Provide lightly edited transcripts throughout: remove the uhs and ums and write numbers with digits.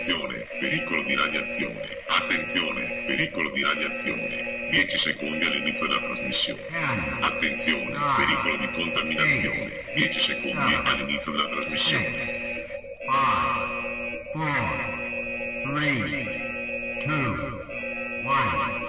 Attenzione, pericolo di radiazione. Attenzione, pericolo di radiazione. 10 secondi all'inizio della trasmissione. Attenzione, pericolo di contaminazione. 10 secondi all'inizio della trasmissione. 5, 4, 3, 2, 1.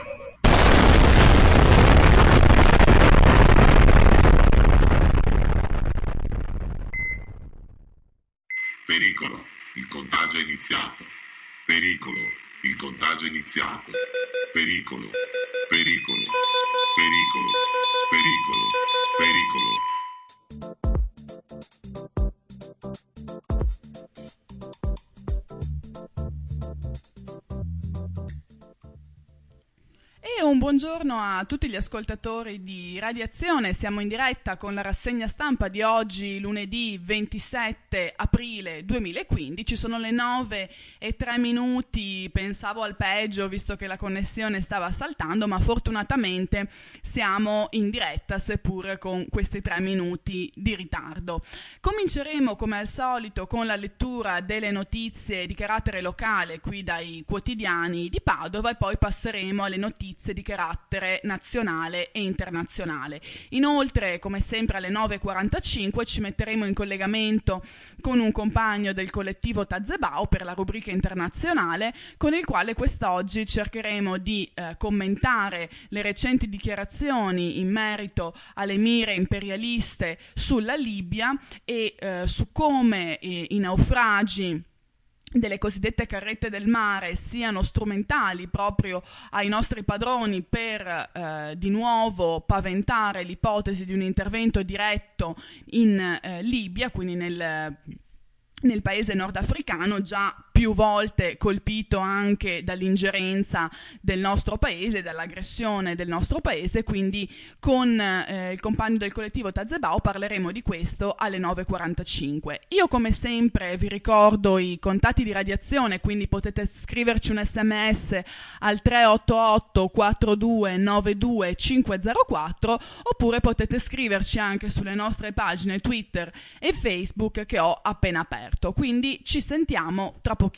Pericolo, il contagio è iniziato. Pericolo, il contagio è iniziato. Pericolo, pericolo, pericolo, pericolo, pericolo. E un buongiorno a tutti gli ascoltatori di Radiazione. Siamo in diretta con la rassegna stampa di oggi, lunedì 27 aprile 2015. Sono le 9:03. Pensavo al peggio visto che la connessione stava saltando, ma fortunatamente siamo in diretta, seppur con questi 3 minuti di ritardo. Cominceremo come al solito con la lettura delle notizie di carattere locale qui dai quotidiani di Padova e poi passeremo alle notizie di carattere nazionale e internazionale. Inoltre, come sempre alle 9:45 ci metteremo in collegamento con un compagno del collettivo Tazebao per la rubrica internazionale, con il quale quest'oggi cercheremo di commentare le recenti dichiarazioni in merito alle mire imperialiste sulla Libia e su come i naufragi delle cosiddette carrette del mare siano strumentali proprio ai nostri padroni per di nuovo paventare l'ipotesi di un intervento diretto in Libia, quindi nel paese nordafricano, già più volte colpito anche dall'ingerenza del nostro paese, dall'aggressione del nostro paese. Quindi con il compagno del collettivo Tazebao parleremo di questo alle 9:45. Io come sempre vi ricordo i contatti di Radiazione, quindi potete scriverci un sms al 388 42 92 504 oppure potete scriverci anche sulle nostre pagine Twitter e Facebook che ho appena aperto. Quindi ci sentiamo tra pochissimo.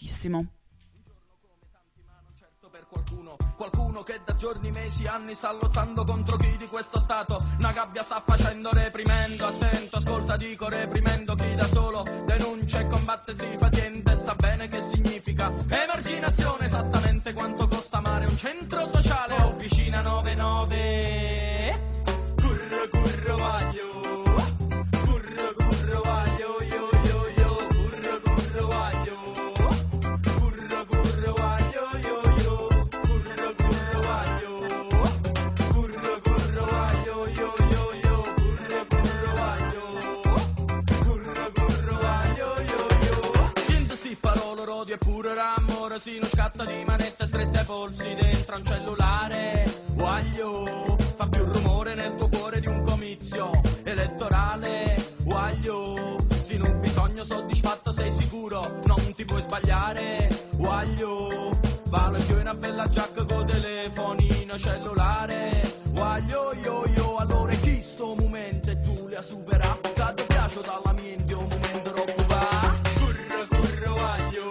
Per qualcuno che da giorni, mesi, anni sta lottando contro chi di questo stato una gabbia sta facendo, reprimendo, attento, ascolta, dico reprimendo chi da solo denuncia e combatte sfatiente, sa bene che significa emarginazione, esattamente quanto costa amare un centro sociale, officina 99, curro curro vaglio, curro curro vaglio, io curro curro vaglio. E pure l'amore si non scatta di manette strette ai polsi dentro un cellulare. Guaglio, fa più rumore nel tuo cuore di un comizio elettorale. Guaglio, se non bisogno soddisfatto sei sicuro, non ti puoi sbagliare. Guaglio, vale più una bella giacca con telefonino cellulare. Guaglio, io, allora chi sto momento e tu li ha superato? Cado piace dalla mia in un momento troppo va. Curro, curro, guaglio.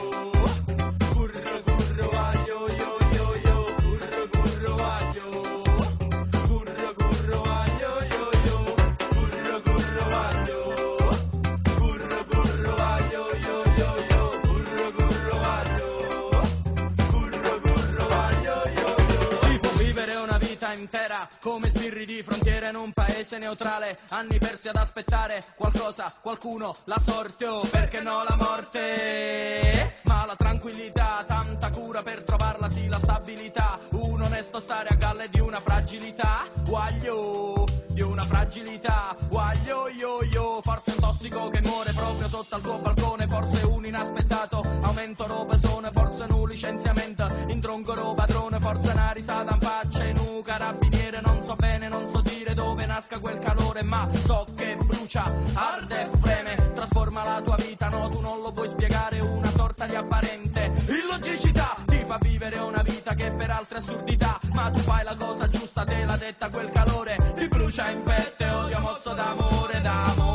Intera come sbirri di frontiera in un paese neutrale, anni persi ad aspettare qualcosa, qualcuno, la sorte o perché no la morte, ma la tranquillità, tanta cura per trovarla, sì la stabilità, un onesto stare a galle di una fragilità, guaglio, di una fragilità, guaglio io, forse un tossico che muore proprio sotto al tuo balcone, forse un inaspettato aumento robesone, forse un licenziamento in tronco padrone, forse una risata in faccia in un carabiniere, non so bene, non so dire dove nasca quel calore, ma so che brucia, arde e freme, trasforma la tua vita, no tu non lo puoi spiegare, una sorta di apparente illogicità, ti fa vivere una vita che per altre assurdità, ma tu fai la cosa giusta, te l'ha detta quel calore, ti brucia in petto e odio mosso d'amore,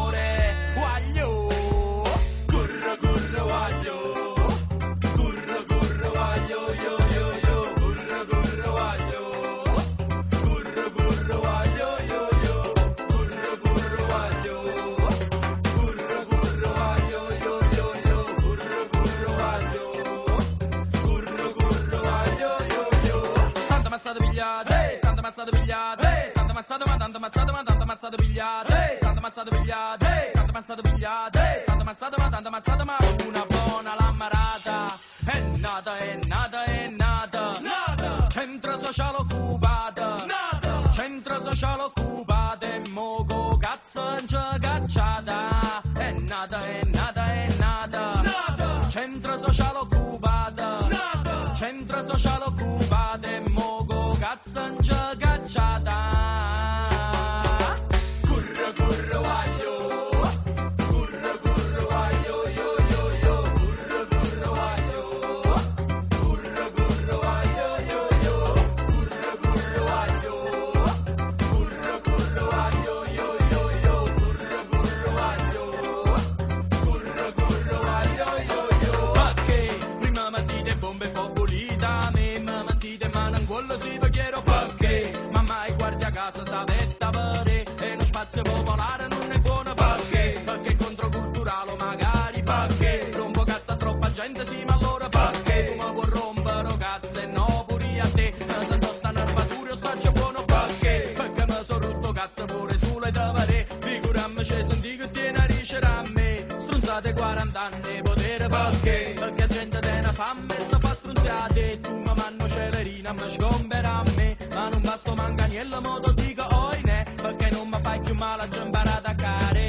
d'amore, guaglio, curro curro guaglio, curro mazzate pigliate, tante mazzate ma tante mazzate ma tante mazzate pigliate, tante mazzate pigliate, tante mazzate pigliate, tante mazzate ma tante mazzate ma una buona l'ammarata. È nata, è nata, è nata, nata. Centro sociale occupata, nata. Centro sociale occupata e moco cazzo in cacciata. È nata, è nata, è nata, nata. Centro sociale occupata, nata. Centro sociale occupata e moco cazzo in cacciata. Curra, curra, guaglio. Curra, curra, guaglio, yo, yo, yo. Curra, curra, guaglio. Curra, curra, guaglio, yo, yo. Curra, curra, guaglio. Curra, curra, guaglio, yo, yo, yo. Curra, curra, guaglio. Curra, curra, guaglio, yo, yo. Perché prima mattina bombe un po' pulita, a me mattina ma non quello si va chiaro perché mamma e guardia a casa sa detta pare e lo spazio popolare non è buono perché controculturale magari perché rompo cazzo a troppa gente sì ma allora perché tu mi puoi rompere cazzo e no pure a te mi sento sta nervatura o faccio buono perché mi sono rotto cazzo pure sulle tavere figurammi c'è senti che tiene a ricere a me strunzate 40 anni potere perché la gente te ne fa messa fa strunziate tu mi manno celerina mi sgombera a me ma non basta manca niente modo dico oi ne perché non mi fai più male già imparato a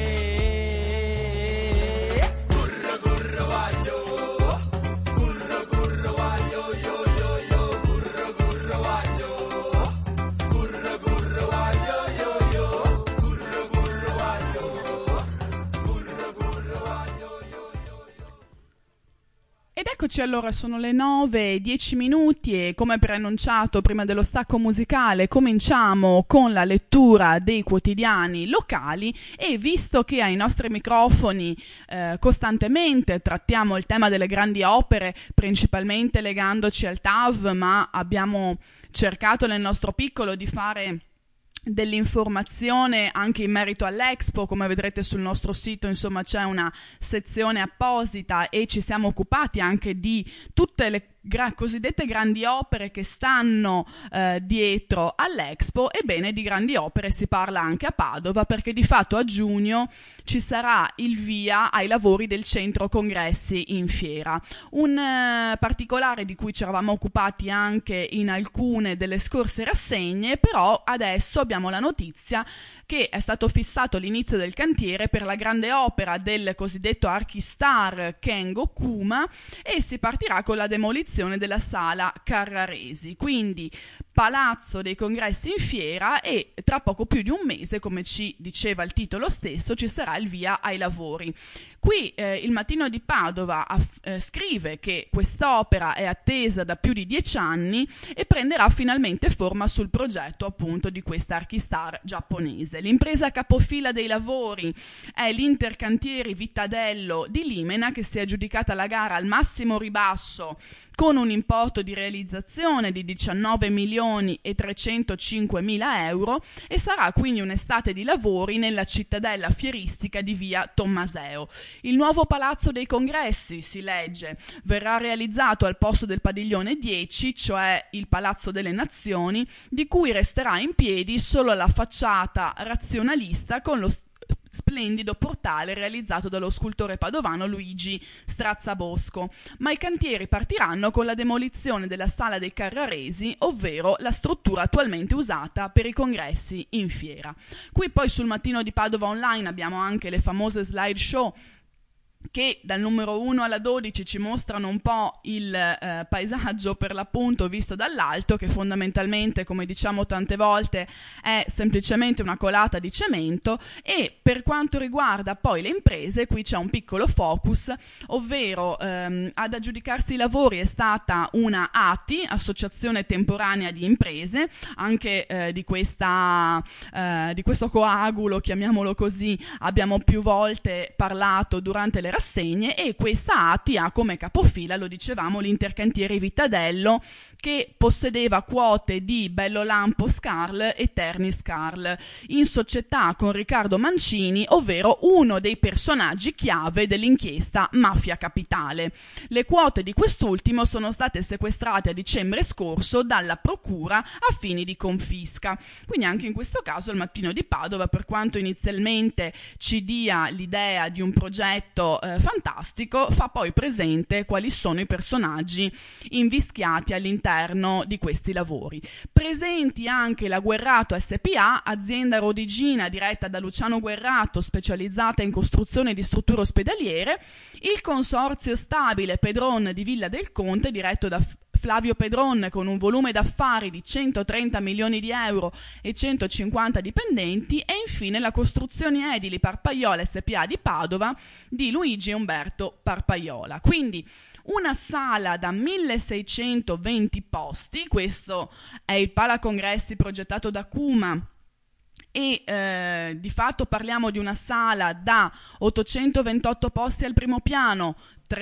care curra curra guaglio curra curra guaglio yo yo yo curra curra guaglio curra curra guaglio yo yo curra curra guaglio curra curra guaglio yo yo. Ed eccoci allora, sono le 9:10 e come preannunciato prima dello stacco musicale cominciamo con la lettura dei quotidiani locali e visto che ai nostri microfoni costantemente trattiamo il tema delle grandi opere, principalmente legandoci al TAV, ma abbiamo cercato nel nostro piccolo di fare dell'informazione anche in merito all'Expo, come vedrete sul nostro sito, insomma c'è una sezione apposita e ci siamo occupati anche di tutte le cosiddette grandi opere che stanno dietro all'Expo. Ebbene, di grandi opere si parla anche a Padova perché di fatto a giugno ci sarà il via ai lavori del centro congressi in fiera, un particolare di cui ci eravamo occupati anche in alcune delle scorse rassegne, però adesso abbiamo la notizia che è stato fissato l'inizio del cantiere per la grande opera del cosiddetto Archistar Kengo Kuma e si partirà con la demolizione della sala Carraresi, quindi Palazzo dei Congressi in fiera, e tra poco più di un mese, come ci diceva il titolo stesso, ci sarà il via ai lavori. Qui il Mattino di Padova scrive che quest'opera è attesa da più di 10 anni e prenderà finalmente forma sul progetto appunto di questa Archistar giapponese. L'impresa capofila dei lavori è l'Intercantieri Vittadello di Limena, che si è aggiudicata la gara al massimo ribasso con un importo di realizzazione di 19.305.000 euro e sarà quindi un'estate di lavori nella cittadella fieristica di via Tommaseo. Il nuovo Palazzo dei Congressi, si legge, verrà realizzato al posto del padiglione 10, cioè il Palazzo delle Nazioni, di cui resterà in piedi solo la facciata razionalista con lo splendido portale realizzato dallo scultore padovano Luigi Strazzabosco, ma i cantieri partiranno con la demolizione della sala dei Carraresi, ovvero la struttura attualmente usata per i congressi in fiera. Qui poi sul Mattino di Padova Online abbiamo anche le famose slideshow che dal numero 1 alla 12 ci mostrano un po' il paesaggio per l'appunto visto dall'alto, che fondamentalmente, come diciamo tante volte, è semplicemente una colata di cemento. E per quanto riguarda poi le imprese, qui c'è un piccolo focus, ovvero ad aggiudicarsi i lavori è stata una ATI, Associazione Temporanea di Imprese, anche di questo coagulo, chiamiamolo così, abbiamo più volte parlato durante le rassegne, e questa ATI ha come capofila, lo dicevamo, l'Intercantieri Vitadello, che possedeva quote di Bellolampo Scarl e Terni Scarl, in società con Riccardo Mancini, ovvero uno dei personaggi chiave dell'inchiesta Mafia Capitale. Le quote di quest'ultimo sono state sequestrate a dicembre scorso dalla procura a fini di confisca. Quindi anche in questo caso il Mattino di Padova, per quanto inizialmente ci dia l'idea di un progetto fantastico, fa poi presente quali sono i personaggi invischiati all'interno di questi lavori. Presenti anche la Guerrato SPA, azienda rodigina diretta da Luciano Guerrato, specializzata in costruzione di strutture ospedaliere, il consorzio stabile Pedron di Villa del Conte, diretto da Flavio Pedron, con un volume d'affari di 130 milioni di euro e 150 dipendenti, e infine la Costruzioni Edili Parpaiola SPA di Padova di Luigi Umberto Parpaiola. Quindi una sala da 1620 posti, questo è il Palacongressi progettato da Cuma, e di fatto parliamo di una sala da 828 posti al primo piano,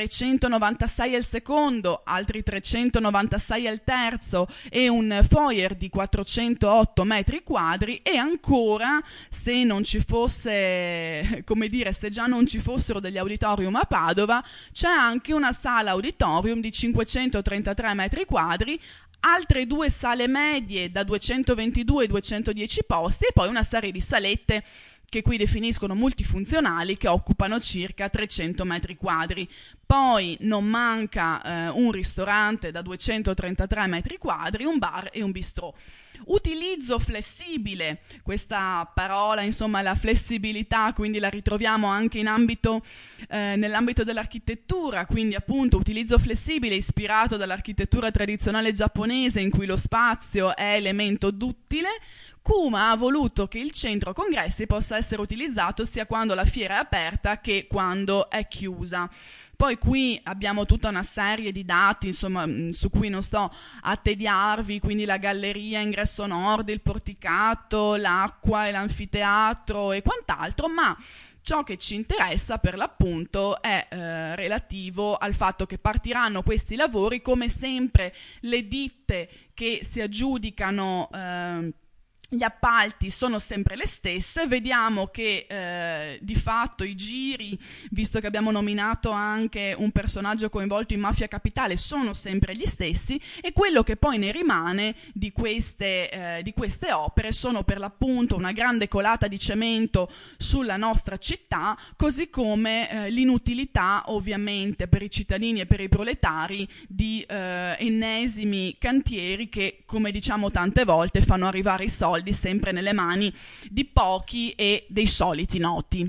396 al secondo, altri 396 al terzo, e un foyer di 408 metri quadri. E ancora, se non ci fosse, come dire, se già non ci fossero degli auditorium a Padova, c'è anche una sala auditorium di 533 metri quadri, altre due sale medie da 222 e 210 posti, e poi una serie di salette che qui definiscono multifunzionali, che occupano circa 300 metri quadri. Poi non manca un ristorante da 233 metri quadri, un bar e un bistrò. Utilizzo flessibile, questa parola, insomma, la flessibilità, quindi la ritroviamo anche in ambito, nell'ambito dell'architettura, quindi appunto utilizzo flessibile ispirato dall'architettura tradizionale giapponese, in cui lo spazio è elemento duttile. Cuma ha voluto che il centro congressi possa essere utilizzato sia quando la fiera è aperta che quando è chiusa. Poi qui abbiamo tutta una serie di dati, insomma, su cui non sto a tediarvi, quindi la galleria, ingresso nord, il porticato, l'acqua e l'anfiteatro e quant'altro, ma ciò che ci interessa per l'appunto è relativo al fatto che partiranno questi lavori. Come sempre le ditte che si aggiudicano gli appalti sono sempre le stesse. Vediamo che di fatto i giri, visto che abbiamo nominato anche un personaggio coinvolto in Mafia Capitale, sono sempre gli stessi, e quello che poi ne rimane di queste opere sono per l'appunto una grande colata di cemento sulla nostra città, così come l'inutilità ovviamente per i cittadini e per i proletari di ennesimi cantieri che, come diciamo tante volte, fanno arrivare i soldi sempre nelle mani di pochi e dei soliti noti.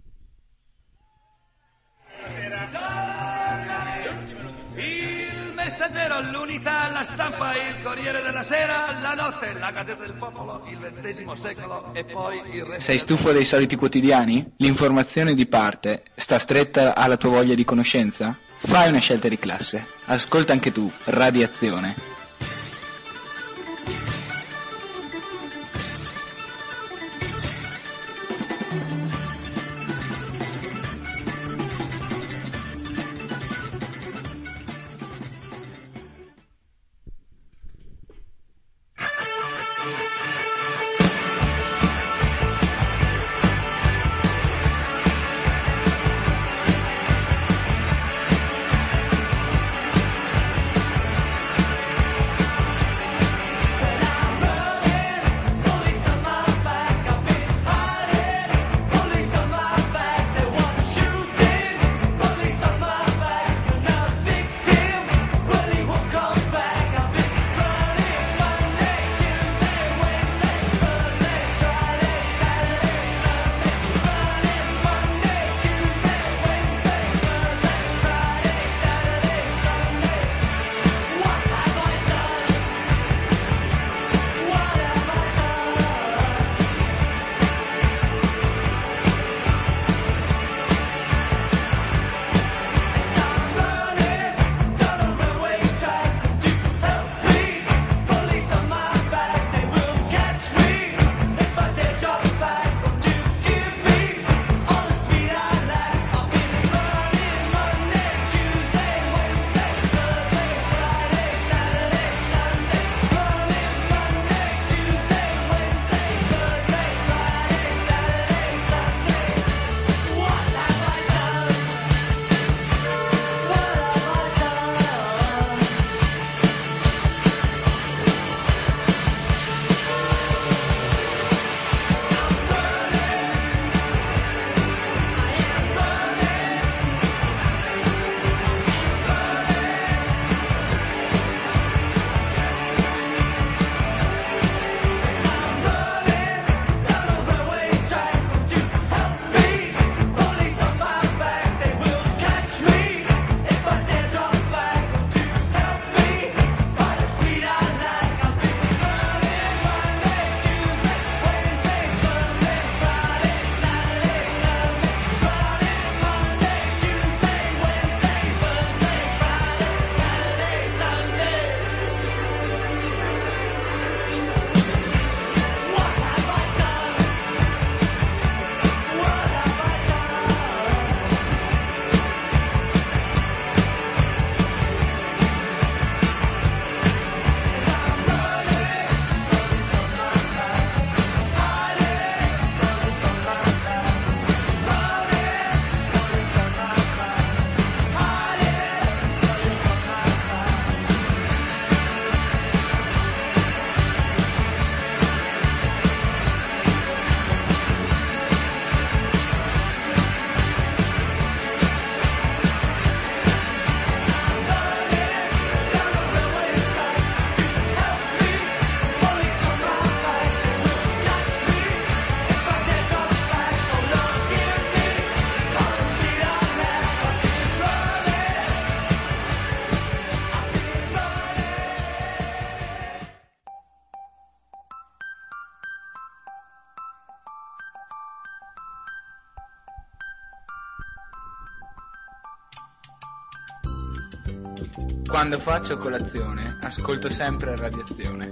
Il Messaggero, l'Unità, la Stampa, il Corriere della Sera, la Notte, la Gazzetta del Popolo, il XX secolo e poi il resto. Sei stufo dei soliti quotidiani? L'informazione di parte sta stretta alla tua voglia di conoscenza? Fai una scelta di classe. Ascolta anche tu Radiazione. Quando faccio colazione, ascolto sempre Radiazione.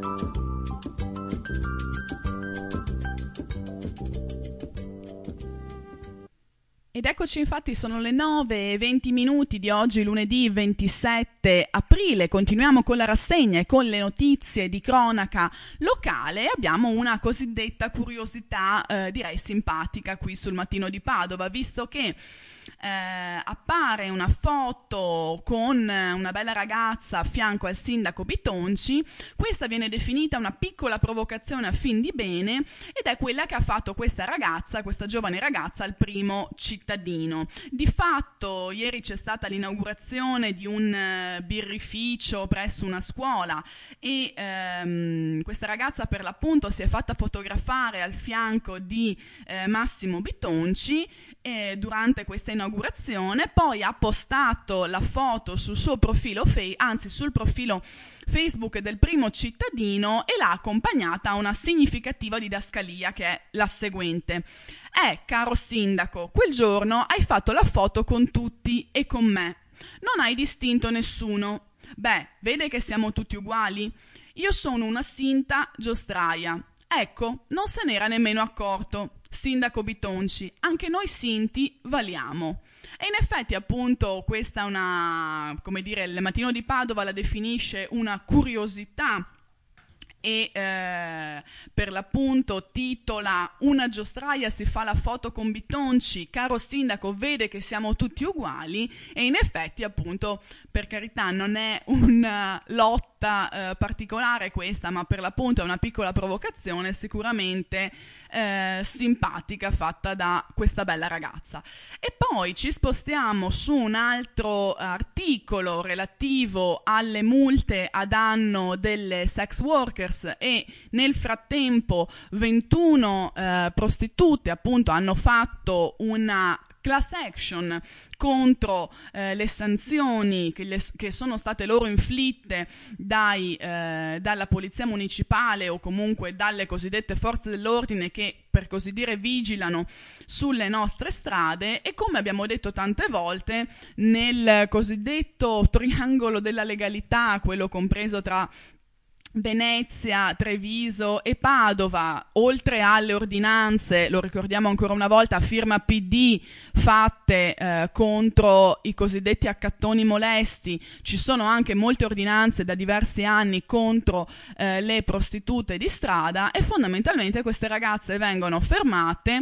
Ed eccoci, infatti, sono le 9:20 di oggi, lunedì 27 aprile. Continuiamo con la rassegna e con le notizie di cronaca locale. Abbiamo una cosiddetta curiosità, direi simpatica, qui sul Mattino di Padova, visto che appare una foto con una bella ragazza a fianco al sindaco Bitonci. Questa viene definita una piccola provocazione a fin di bene ed è quella che ha fatto questa giovane ragazza, al Primo Cittadino. Di fatto ieri c'è stata l'inaugurazione di un birrificio presso una scuola e questa ragazza per l'appunto si è fatta fotografare al fianco di Massimo Bitonci durante questa inaugurazione, poi ha postato la foto sul suo profilo sul profilo Facebook del Primo Cittadino e l'ha accompagnata a una significativa didascalia che è la seguente: caro sindaco, quel giorno hai fatto la foto con tutti e con me, non hai distinto nessuno. Beh, vede che siamo tutti uguali? Io sono una sinta giostraia. Ecco, non se n'era nemmeno accorto. Sindaco Bitonci, anche noi sinti valiamo. E in effetti appunto questa è il Mattino di Padova la definisce una curiosità e per l'appunto titola: una giostraia si fa la foto con Bitonci, caro sindaco vede che siamo tutti uguali. E in effetti appunto, per carità, non è una lotta particolare questa, ma per l'appunto è una piccola provocazione sicuramente simpatica fatta da questa bella ragazza. E poi ci spostiamo su un altro articolo relativo alle multe a danno delle sex workers e nel frattempo 21 prostitute appunto hanno fatto una class action contro le sanzioni che sono state loro inflitte dalla polizia municipale o comunque dalle cosiddette forze dell'ordine che per così dire vigilano sulle nostre strade. E come abbiamo detto tante volte, nel cosiddetto triangolo della legalità, quello compreso tra Venezia, Treviso e Padova, oltre alle ordinanze, lo ricordiamo ancora una volta, a firma PD fatte contro i cosiddetti accattoni molesti, ci sono anche molte ordinanze da diversi anni contro le prostitute di strada e fondamentalmente queste ragazze vengono fermate,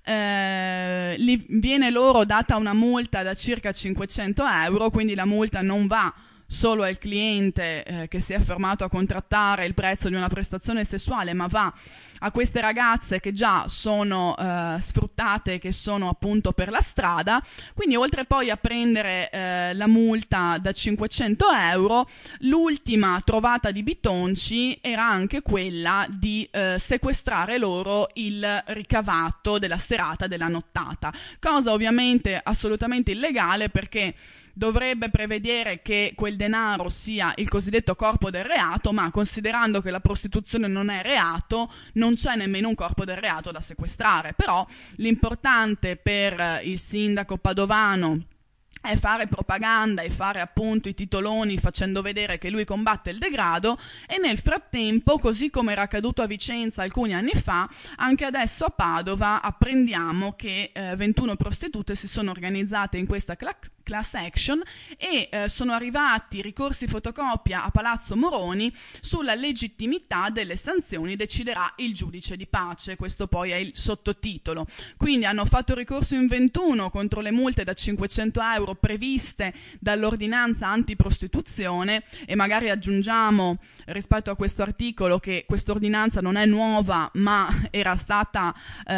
viene loro data una multa da circa 500 euro, quindi la multa non va solo al cliente che si è fermato a contrattare il prezzo di una prestazione sessuale, ma va a queste ragazze che già sono sfruttate, che sono appunto per la strada. Quindi oltre poi a prendere la multa da 500 euro, l'ultima trovata di Bitonci era anche quella di sequestrare loro il ricavato della serata, della nottata, cosa ovviamente assolutamente illegale, perché dovrebbe prevedere che quel denaro sia il cosiddetto corpo del reato, ma considerando che la prostituzione non è reato, non c'è nemmeno un corpo del reato da sequestrare. Però l'importante per il sindaco padovano è fare propaganda e fare appunto i titoloni facendo vedere che lui combatte il degrado, e nel frattempo, così come era accaduto a Vicenza alcuni anni fa, anche adesso a Padova apprendiamo che 21 prostitute si sono organizzate in questa class action e sono arrivati ricorsi fotocopia a Palazzo Moroni. Sulla legittimità delle sanzioni deciderà il giudice di pace, questo poi è il sottotitolo. Quindi hanno fatto ricorso in 21 contro le multe da 500 euro previste dall'ordinanza antiprostituzione, e magari aggiungiamo rispetto a questo articolo che quest'ordinanza non è nuova ma era stata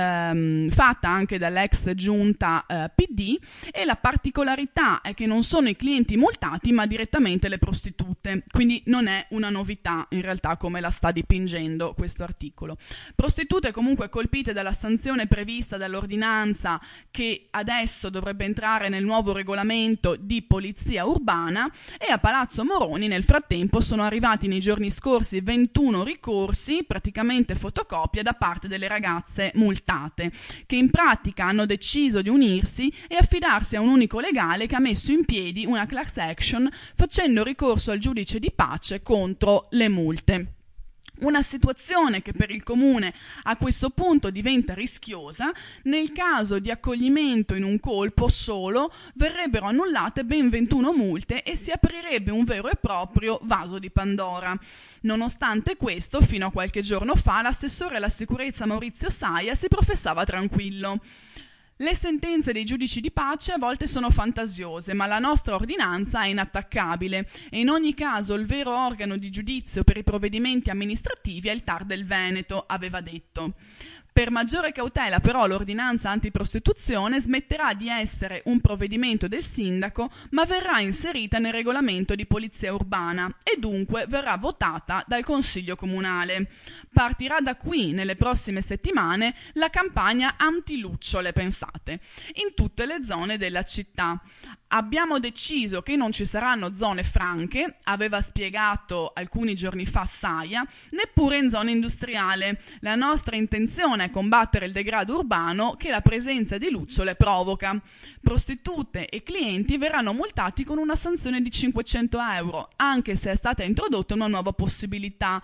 fatta anche dall'ex giunta PD, e la particolarità è che non sono i clienti multati ma direttamente le prostitute, quindi non è una novità in realtà come la sta dipingendo questo articolo. Prostitute comunque colpite dalla sanzione prevista dall'ordinanza che adesso dovrebbe entrare nel nuovo regolamento di polizia urbana, e a Palazzo Moroni nel frattempo sono arrivati nei giorni scorsi 21 ricorsi, praticamente fotocopia, da parte delle ragazze multate, che in pratica hanno deciso di unirsi e affidarsi a un unico legale che ha messo in piedi una class action facendo ricorso al giudice di pace contro le multe. Una situazione che per il comune a questo punto diventa rischiosa. Nel caso di accoglimento in un colpo solo verrebbero annullate ben 21 multe e si aprirebbe un vero e proprio vaso di Pandora. Nonostante questo, fino a qualche giorno fa, l'assessore alla sicurezza Maurizio Saia si professava tranquillo. Le sentenze dei giudici di pace a volte sono fantasiose, ma la nostra ordinanza è inattaccabile e in ogni caso il vero organo di giudizio per i provvedimenti amministrativi è il TAR del Veneto, aveva detto. Per maggiore cautela però l'ordinanza antiprostituzione smetterà di essere un provvedimento del sindaco, ma verrà inserita nel regolamento di polizia urbana e dunque verrà votata dal Consiglio Comunale. Partirà da qui, nelle prossime settimane, la campagna anti-lucciole, pensate, in tutte le zone della città. Abbiamo deciso che non ci saranno zone franche, aveva spiegato alcuni giorni fa Saia, neppure in zona industriale. La nostra intenzione è combattere il degrado urbano che la presenza di lucciole provoca. Prostitute e clienti verranno multati con una sanzione di 500 euro, anche se è stata introdotta una nuova possibilità: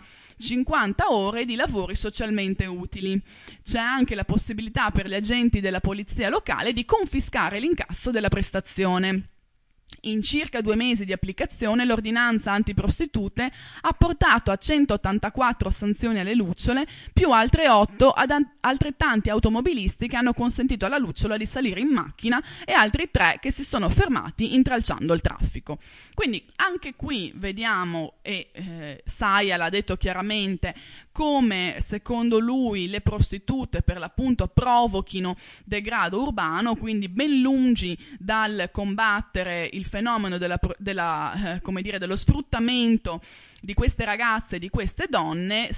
50 ore di lavori socialmente utili. C'è anche la possibilità per gli agenti della polizia locale di confiscare l'incasso della prestazione. In circa 2 mesi di applicazione l'ordinanza antiprostitute ha portato a 184 sanzioni alle lucciole, più altre 8 ad altrettanti automobilisti che hanno consentito alla lucciola di salire in macchina e altri 3 che si sono fermati intralciando il traffico. Quindi anche qui vediamo, e Saia l'ha detto chiaramente, come secondo lui le prostitute per l'appunto provochino degrado urbano, quindi ben lungi dal combattere il fenomeno dello sfruttamento di queste ragazze, di queste donne,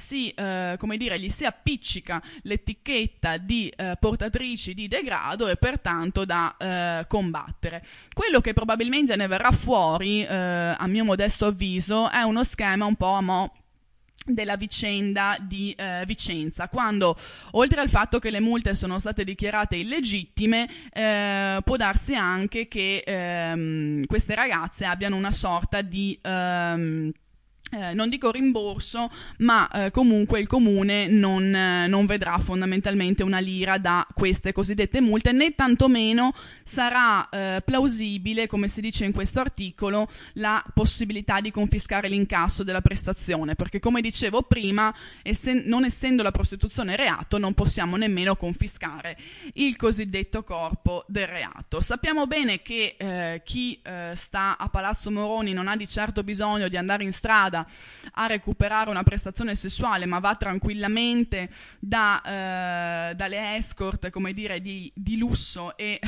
gli si appiccica l'etichetta di portatrici di degrado e pertanto da combattere. Quello che probabilmente ne verrà fuori, a mio modesto avviso, è uno schema un po' a mo' della vicenda di Vicenza, quando oltre al fatto che le multe sono state dichiarate illegittime, può darsi anche che queste ragazze abbiano una sorta di non dico rimborso, ma comunque il comune non vedrà fondamentalmente una lira da queste cosiddette multe, né tantomeno sarà plausibile, come si dice in questo articolo, la possibilità di confiscare l'incasso della prestazione, perché come dicevo prima, non essendo la prostituzione reato, non possiamo nemmeno confiscare il cosiddetto corpo del reato. Sappiamo bene che chi sta a Palazzo Moroni non ha di certo bisogno di andare in strada a recuperare una prestazione sessuale, ma va tranquillamente dalle escort, come dire, di lusso e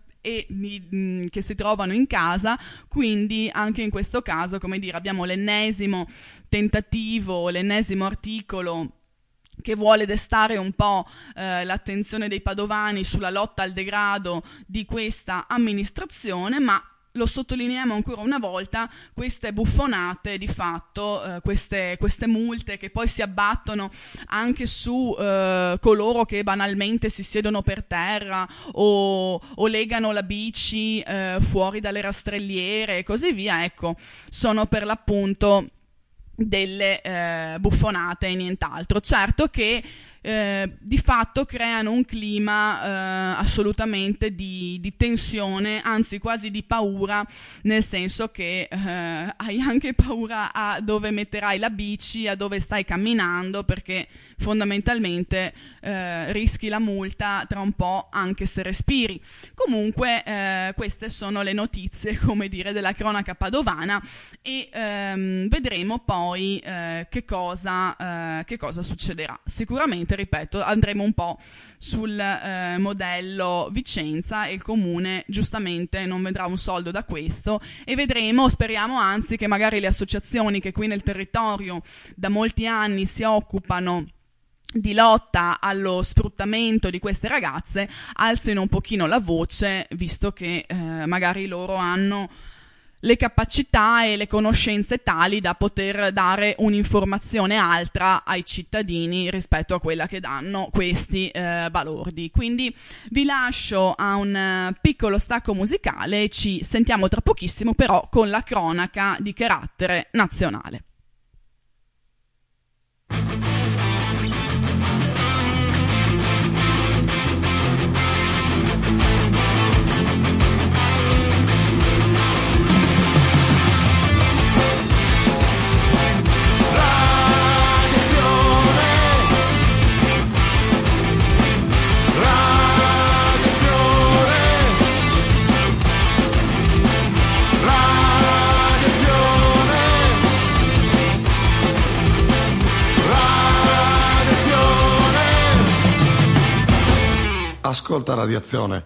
che si trovano in casa. Quindi anche in questo caso, come dire, abbiamo l'ennesimo tentativo, l'ennesimo articolo che vuole destare un po' l'attenzione dei padovani sulla lotta al degrado di questa amministrazione, ma lo sottolineiamo ancora una volta, queste buffonate di fatto, queste multe che poi si abbattono anche su coloro che banalmente si siedono per terra o legano la bici fuori dalle rastrelliere e così via, ecco, sono per l'appunto delle buffonate e nient'altro. Certo che di fatto creano un clima assolutamente di tensione, anzi quasi di paura, nel senso che hai anche paura a dove metterai la bici, a dove stai camminando, perché fondamentalmente rischi la multa tra un po' anche se respiri. Comunque queste sono le notizie, come dire, della cronaca padovana e vedremo poi che cosa succederà. Sicuramente, ripeto, andremo un po' sul modello Vicenza e il comune giustamente non vedrà un soldo da questo, e vedremo, speriamo anzi, che magari le associazioni che qui nel territorio da molti anni si occupano di lotta allo sfruttamento di queste ragazze alzino un pochino la voce, visto che magari loro hanno le capacità e le conoscenze tali da poter dare un'informazione altra ai cittadini rispetto a quella che danno questi balordi. Quindi vi lascio a un piccolo stacco musicale e ci sentiamo tra pochissimo però con la cronaca di carattere nazionale. Ascolta Radiazione.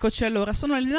Eccoci allora, sono le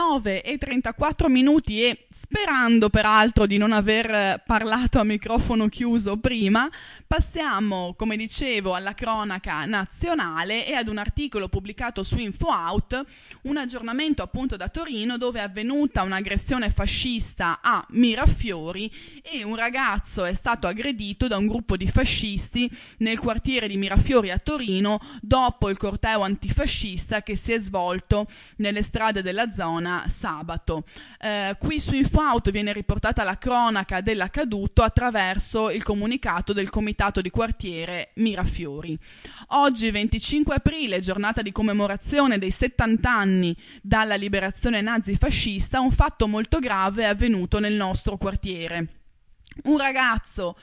9:34 e sperando peraltro di non aver parlato a microfono chiuso prima, passiamo, come dicevo, alla cronaca nazionale e ad un articolo pubblicato su InfoOut, un aggiornamento appunto da Torino dove è avvenuta un'aggressione fascista a Mirafiori e un ragazzo è stato aggredito da un gruppo di fascisti nel quartiere di Mirafiori a Torino dopo il corteo antifascista che si è svolto nelle strade della zona sabato. Qui su InfoOut viene riportata la cronaca dell'accaduto attraverso il comunicato del comitato di quartiere Mirafiori. Oggi 25 aprile, giornata di commemorazione dei 70 anni dalla liberazione nazifascista, un fatto molto grave è avvenuto nel nostro quartiere. Un ragazzo,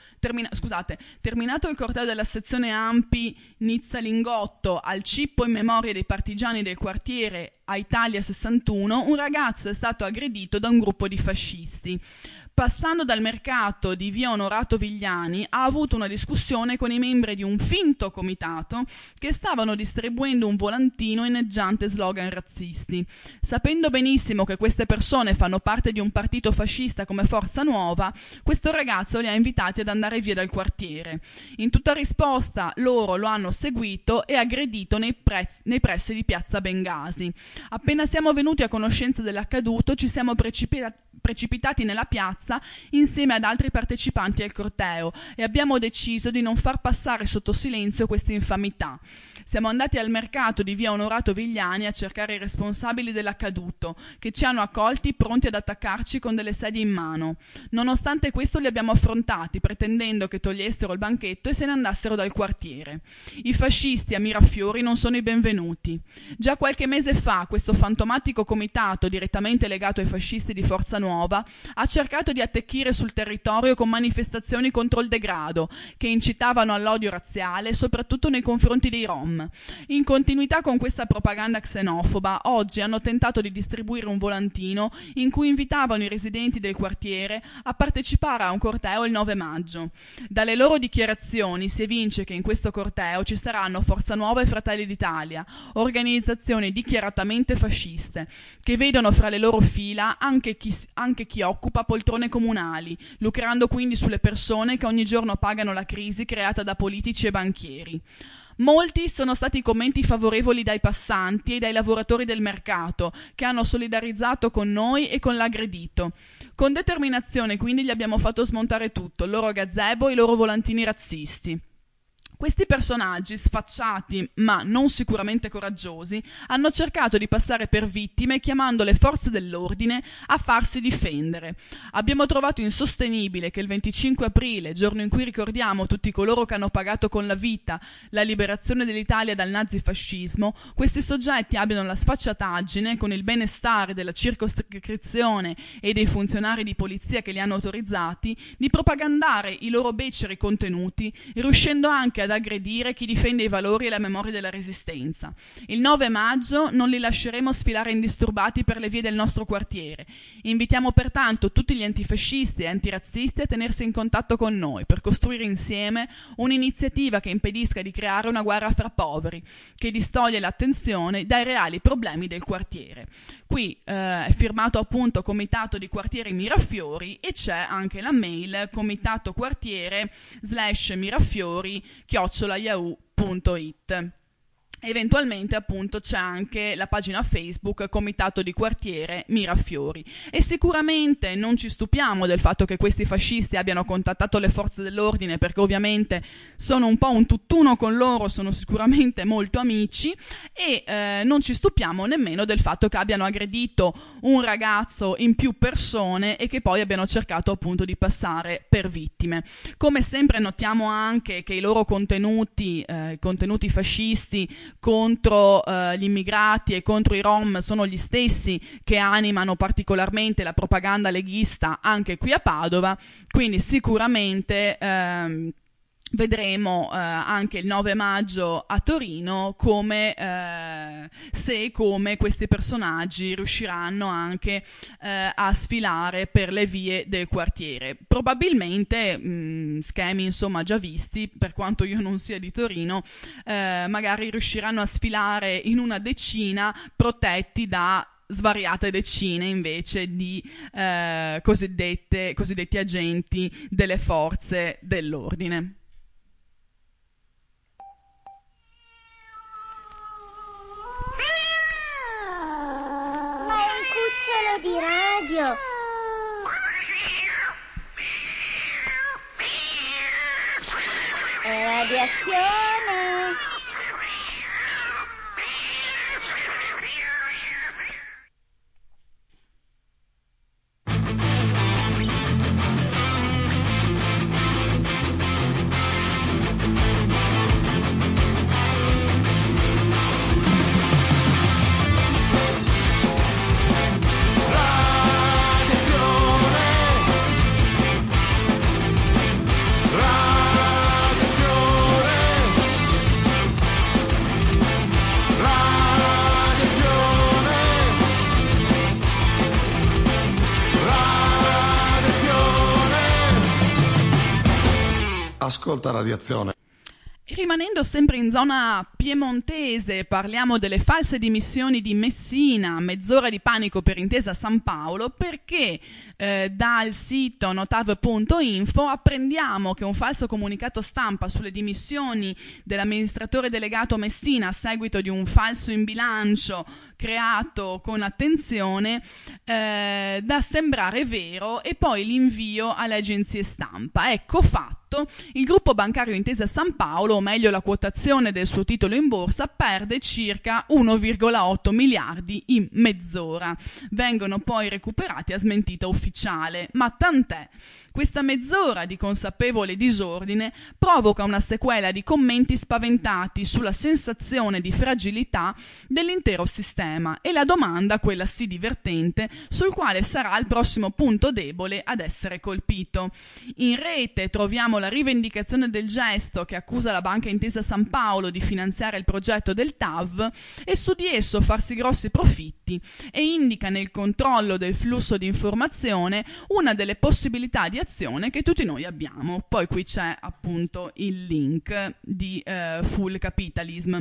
terminato il corteo della sezione Ampi Nizza Lingotto al cippo in memoria dei partigiani del quartiere a Italia 61, un ragazzo è stato aggredito da un gruppo di fascisti. Passando dal mercato di via Onorato Vigliani, ha avuto una discussione con i membri di un finto comitato che stavano distribuendo un volantino inneggiante slogan razzisti. Sapendo benissimo che queste persone fanno parte di un partito fascista come Forza Nuova, questo ragazzo li ha invitati ad andare via dal quartiere. In tutta risposta loro lo hanno seguito e aggredito nei pressi di piazza Bengasi. Appena siamo venuti a conoscenza dell'accaduto ci siamo precipitati nella piazza insieme ad altri partecipanti al corteo e abbiamo deciso di non far passare sotto silenzio questa infamità. Siamo andati al mercato di via Onorato Vigliani a cercare i responsabili dell'accaduto, che ci hanno accolti pronti ad attaccarci con delle sedie in mano. Nonostante questo li abbiamo affrontati, pretendendo che togliessero il banchetto e se ne andassero dal quartiere. I fascisti a Mirafiori non sono i benvenuti. Già qualche mese fa questo fantomatico comitato, direttamente legato ai fascisti di Forza Nuova, ha cercato di attecchire sul territorio con manifestazioni contro il degrado, che incitavano all'odio razziale, soprattutto nei confronti dei Rom. In continuità con questa propaganda xenofoba, oggi hanno tentato di distribuire un volantino in cui invitavano i residenti del quartiere a partecipare a un corteo il 9 maggio. Dalle loro dichiarazioni si evince che in questo corteo ci saranno Forza Nuova e Fratelli d'Italia, organizzazioni dichiaratamente fasciste, che vedono fra le loro fila anche chi occupa poltrone comunali, lucrando quindi sulle persone che ogni giorno pagano la crisi creata da politici e banchieri. Molti sono stati i commenti favorevoli dai passanti e dai lavoratori del mercato, che hanno solidarizzato con noi e con l'aggredito. Con determinazione quindi gli abbiamo fatto smontare tutto, il loro gazebo e i loro volantini razzisti. Questi personaggi, sfacciati ma non sicuramente coraggiosi, hanno cercato di passare per vittime chiamando le forze dell'ordine a farsi difendere. Abbiamo trovato insostenibile che il 25 aprile, giorno in cui ricordiamo tutti coloro che hanno pagato con la vita la liberazione dell'Italia dal nazifascismo, questi soggetti abbiano la sfacciataggine, con il benestare della circoscrizione e dei funzionari di polizia che li hanno autorizzati, di propagandare i loro beceri contenuti, riuscendo anche ad aggredire chi difende i valori e la memoria della Resistenza. Il 9 maggio non li lasceremo sfilare indisturbati per le vie del nostro quartiere. Invitiamo pertanto tutti gli antifascisti e antirazzisti a tenersi in contatto con noi per costruire insieme un'iniziativa che impedisca di creare una guerra fra poveri, che distoglie l'attenzione dai reali problemi del quartiere. Qui è firmato appunto Comitato di Quartiere Mirafiori e c'è anche la mail comitatoquartiere/mirafiori@yahoo.it. Eventualmente appunto c'è anche la pagina Facebook Comitato di Quartiere Mirafiori e sicuramente non ci stupiamo del fatto che questi fascisti abbiano contattato le forze dell'ordine, perché ovviamente sono un po' un tutt'uno con loro, sono sicuramente molto amici e non ci stupiamo nemmeno del fatto che abbiano aggredito un ragazzo in più persone e che poi abbiano cercato appunto di passare per vittime. Come sempre notiamo anche che i loro contenuti fascisti contro gli immigrati e contro i Rom sono gli stessi che animano particolarmente la propaganda leghista anche qui a Padova, quindi sicuramente vedremo anche il 9 maggio a Torino come questi personaggi riusciranno anche a sfilare per le vie del quartiere. Probabilmente schemi insomma già visti, per quanto io non sia di Torino, magari riusciranno a sfilare in una decina protetti da svariate decine invece di cosiddetti agenti delle forze dell'ordine. Ma è un cucciolo di radio! È radiazione! Ascolta Radiazione. Rimanendo sempre in zona piemontese, parliamo delle false dimissioni di Messina, mezz'ora di panico per Intesa San Paolo, perché dal sito notav.info apprendiamo che un falso comunicato stampa sulle dimissioni dell'amministratore delegato Messina a seguito di un falso in bilancio creato con attenzione da sembrare vero e poi l'invio alle agenzie stampa. Ecco fatto, il gruppo bancario Intesa San Paolo, o meglio la quotazione del suo titolo in borsa, perde circa 1,8 miliardi in mezz'ora. Vengono poi recuperati a smentita ufficiale, ma tant'è. Questa mezz'ora di consapevole disordine provoca una sequela di commenti spaventati sulla sensazione di fragilità dell'intero sistema e la domanda, quella sì divertente, sul quale sarà il prossimo punto debole ad essere colpito. In rete troviamo la rivendicazione del gesto che accusa la Banca Intesa San Paolo di finanziare il progetto del TAV e su di esso farsi grossi profitti, e indica nel controllo del flusso di informazione una delle possibilità di azione che tutti noi abbiamo. Poi qui c'è appunto il link di Full Capitalism.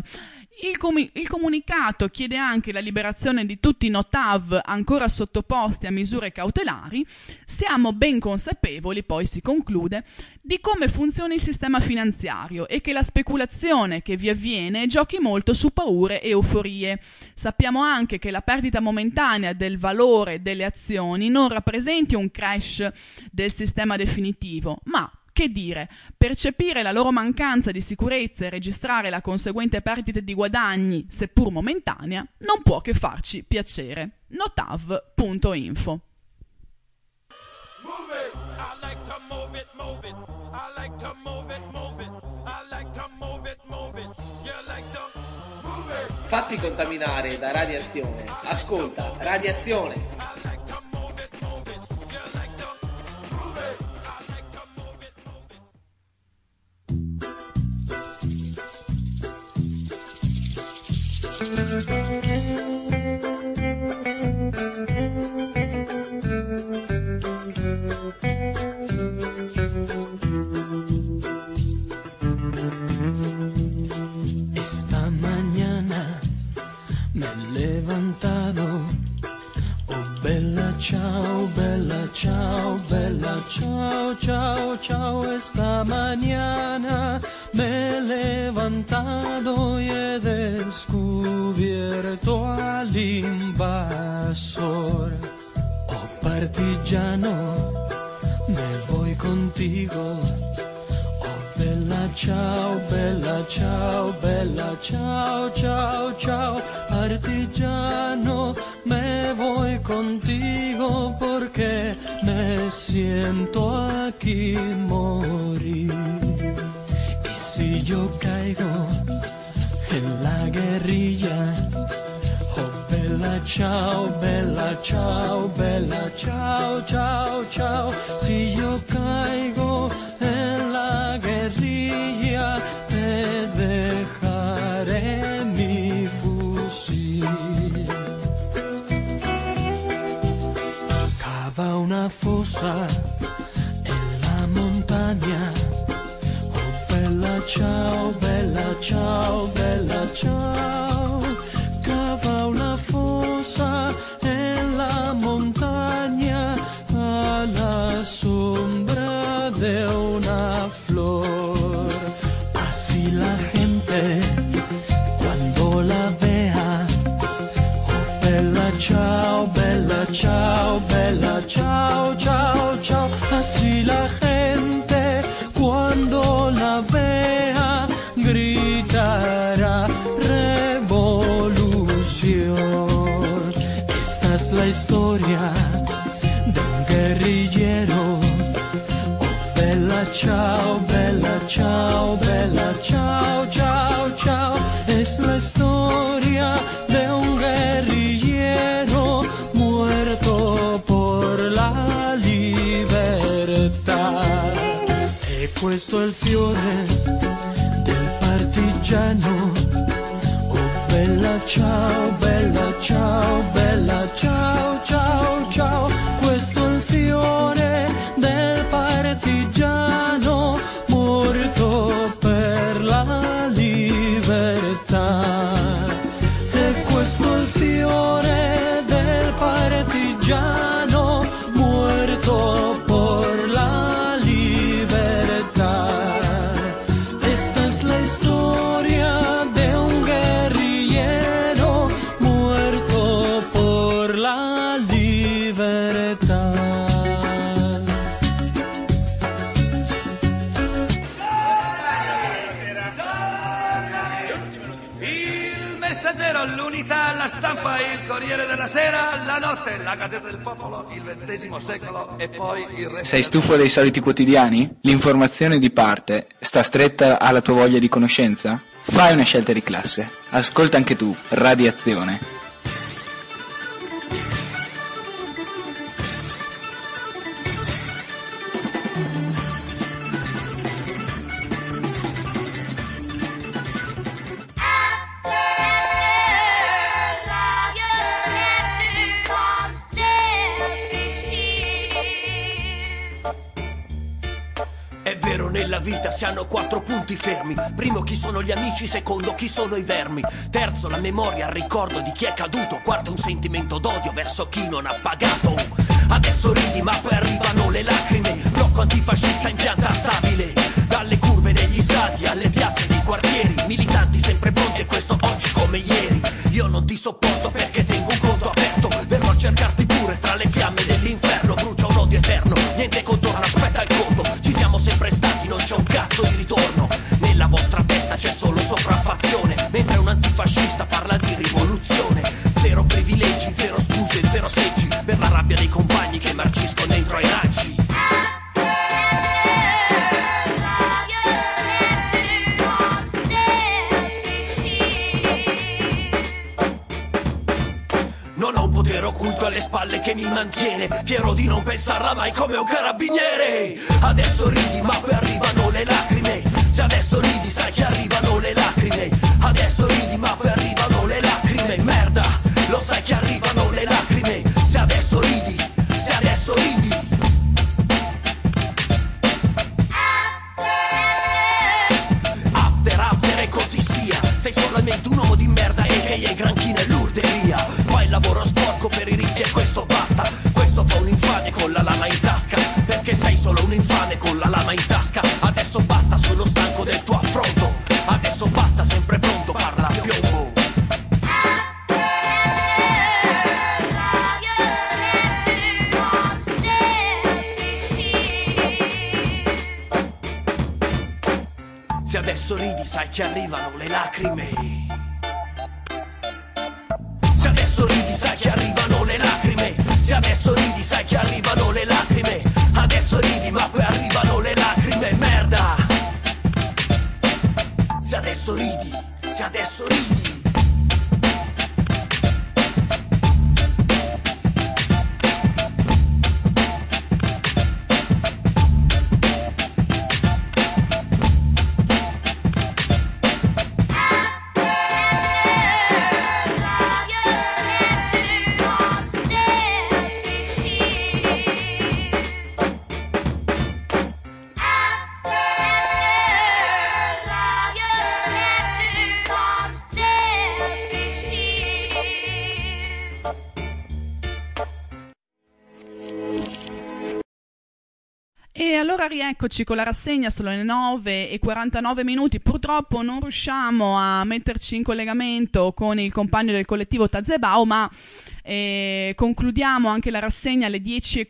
Il comunicato chiede anche la liberazione di tutti i notav ancora sottoposti a misure cautelari. Siamo ben consapevoli, poi si conclude, di come funziona il sistema finanziario e che la speculazione che vi avviene giochi molto su paure e euforie. Sappiamo anche che la perdita momentanea del valore delle azioni non rappresenti un crash del sistema definitivo, ma che dire, percepire la loro mancanza di sicurezza e registrare la conseguente perdita di guadagni, seppur momentanea, non può che farci piacere. Notav.info. Fatti contaminare da radiazione. Ascolta Radiazione. Esta mañana me he levantado, oh bella ciao, bella ciao, bella ciao, ciao, ciao. Esta mañana me he levantado y he descubierto al invasor. Oh partigiano, me voy contigo. Bella ciao, bella ciao, bella ciao, ciao, ciao. Partigiano, me voy contigo porque me siento aquí morir. Y si yo caigo en la guerrilla, oh bella ciao, bella ciao, bella ciao, ciao, ciao. Si yo caigo en la guerrilla, te dejaré mi fusil. Cava una fosa en la montaña, oh bella ciao, bella ciao, bella ciao. Cava una fosa guerrigliero. Oh bella ciao, bella ciao, bella ciao, ciao, ciao. Es la historia de un guerrillero muerto por la libertà. E questo è il fiore del partigiano. Oh bella ciao, bella ciao, bella ciao, ciao, ciao. Questo è il fiore del partigiano morto per la libertà. E questo è il fiore del partigiano morto por la libertà. Esta es la historia de un guerrillero muerto por la libertà. Il Messaggero, l'Unità, la Stampa, il Corriere della Sera, la Notte, la Gazzetta del Popolo, il XX secolo e poi il resto. Sei stufo dei soliti quotidiani? L'informazione di parte sta stretta alla tua voglia di conoscenza? Fai una scelta di classe. Ascolta anche tu Radiazione. È vero, nella vita si hanno 4 punti fermi. Primo, chi sono gli amici. Secondo, chi sono i vermi. Terzo, la memoria, il ricordo di chi è caduto. Quarto, un sentimento d'odio verso chi non ha pagato. Adesso ridi ma poi arrivano le lacrime. Blocco antifascista in pianta stabile. Dalle curve degli stadi alle piazze dei quartieri. Militanti sempre pronti e questo oggi come ieri. Io non ti sopporto perché tengo un conto aperto. Verrò a cercarti pure tra le fiamme dell'inferno. Brucia un odio eterno, niente contorno, aspetta il conto. Ci siamo sempre stati, non c'è un cazzo di ritorno. Nella vostra testa c'è solo sopraffazione, mentre un antifascista parla di rivoluzione. Zero privilegi, zero scuse, zero seggi, per la rabbia dei compagni che marciscono dentro ai raggi. Non ho un potere occulto alle spalle che mi mantiene, fiero di non pensarla mai come un carabiniere. Adesso ridi ma poi arrivano le lacrime. Se adesso ridi sai che arrivano le lacrime. Adesso ridi ma poi arrivano le lacrime. Merda, lo sai che arrivano le lacrime. Se adesso ridi, se adesso ridi. After, after e così sia. Sei solamente un uomo di merda e che è granchina e l'urderia. Fai il lavoro sporco per i ricchi e questo basta. Questo fa un infame con la lama in tasca. Perché sei solo un infame con la lama in tasca. Adesso basta, sono stanco del tuo affronto. Adesso basta, sempre pronto, parla a piombo. Se adesso ridi sai che arrivano le lacrime. Se adesso ridi sai che arrivano le lacrime. Se adesso ridi sai che arrivano le lacrime. Adesso ridi ma poi arrivano le lacrime. Merda. Se adesso ridi, se adesso ridi. E allora rieccoci con la rassegna, sono le 9:49. Purtroppo non riusciamo a metterci in collegamento con il compagno del collettivo Tazebao, ma Concludiamo anche la rassegna alle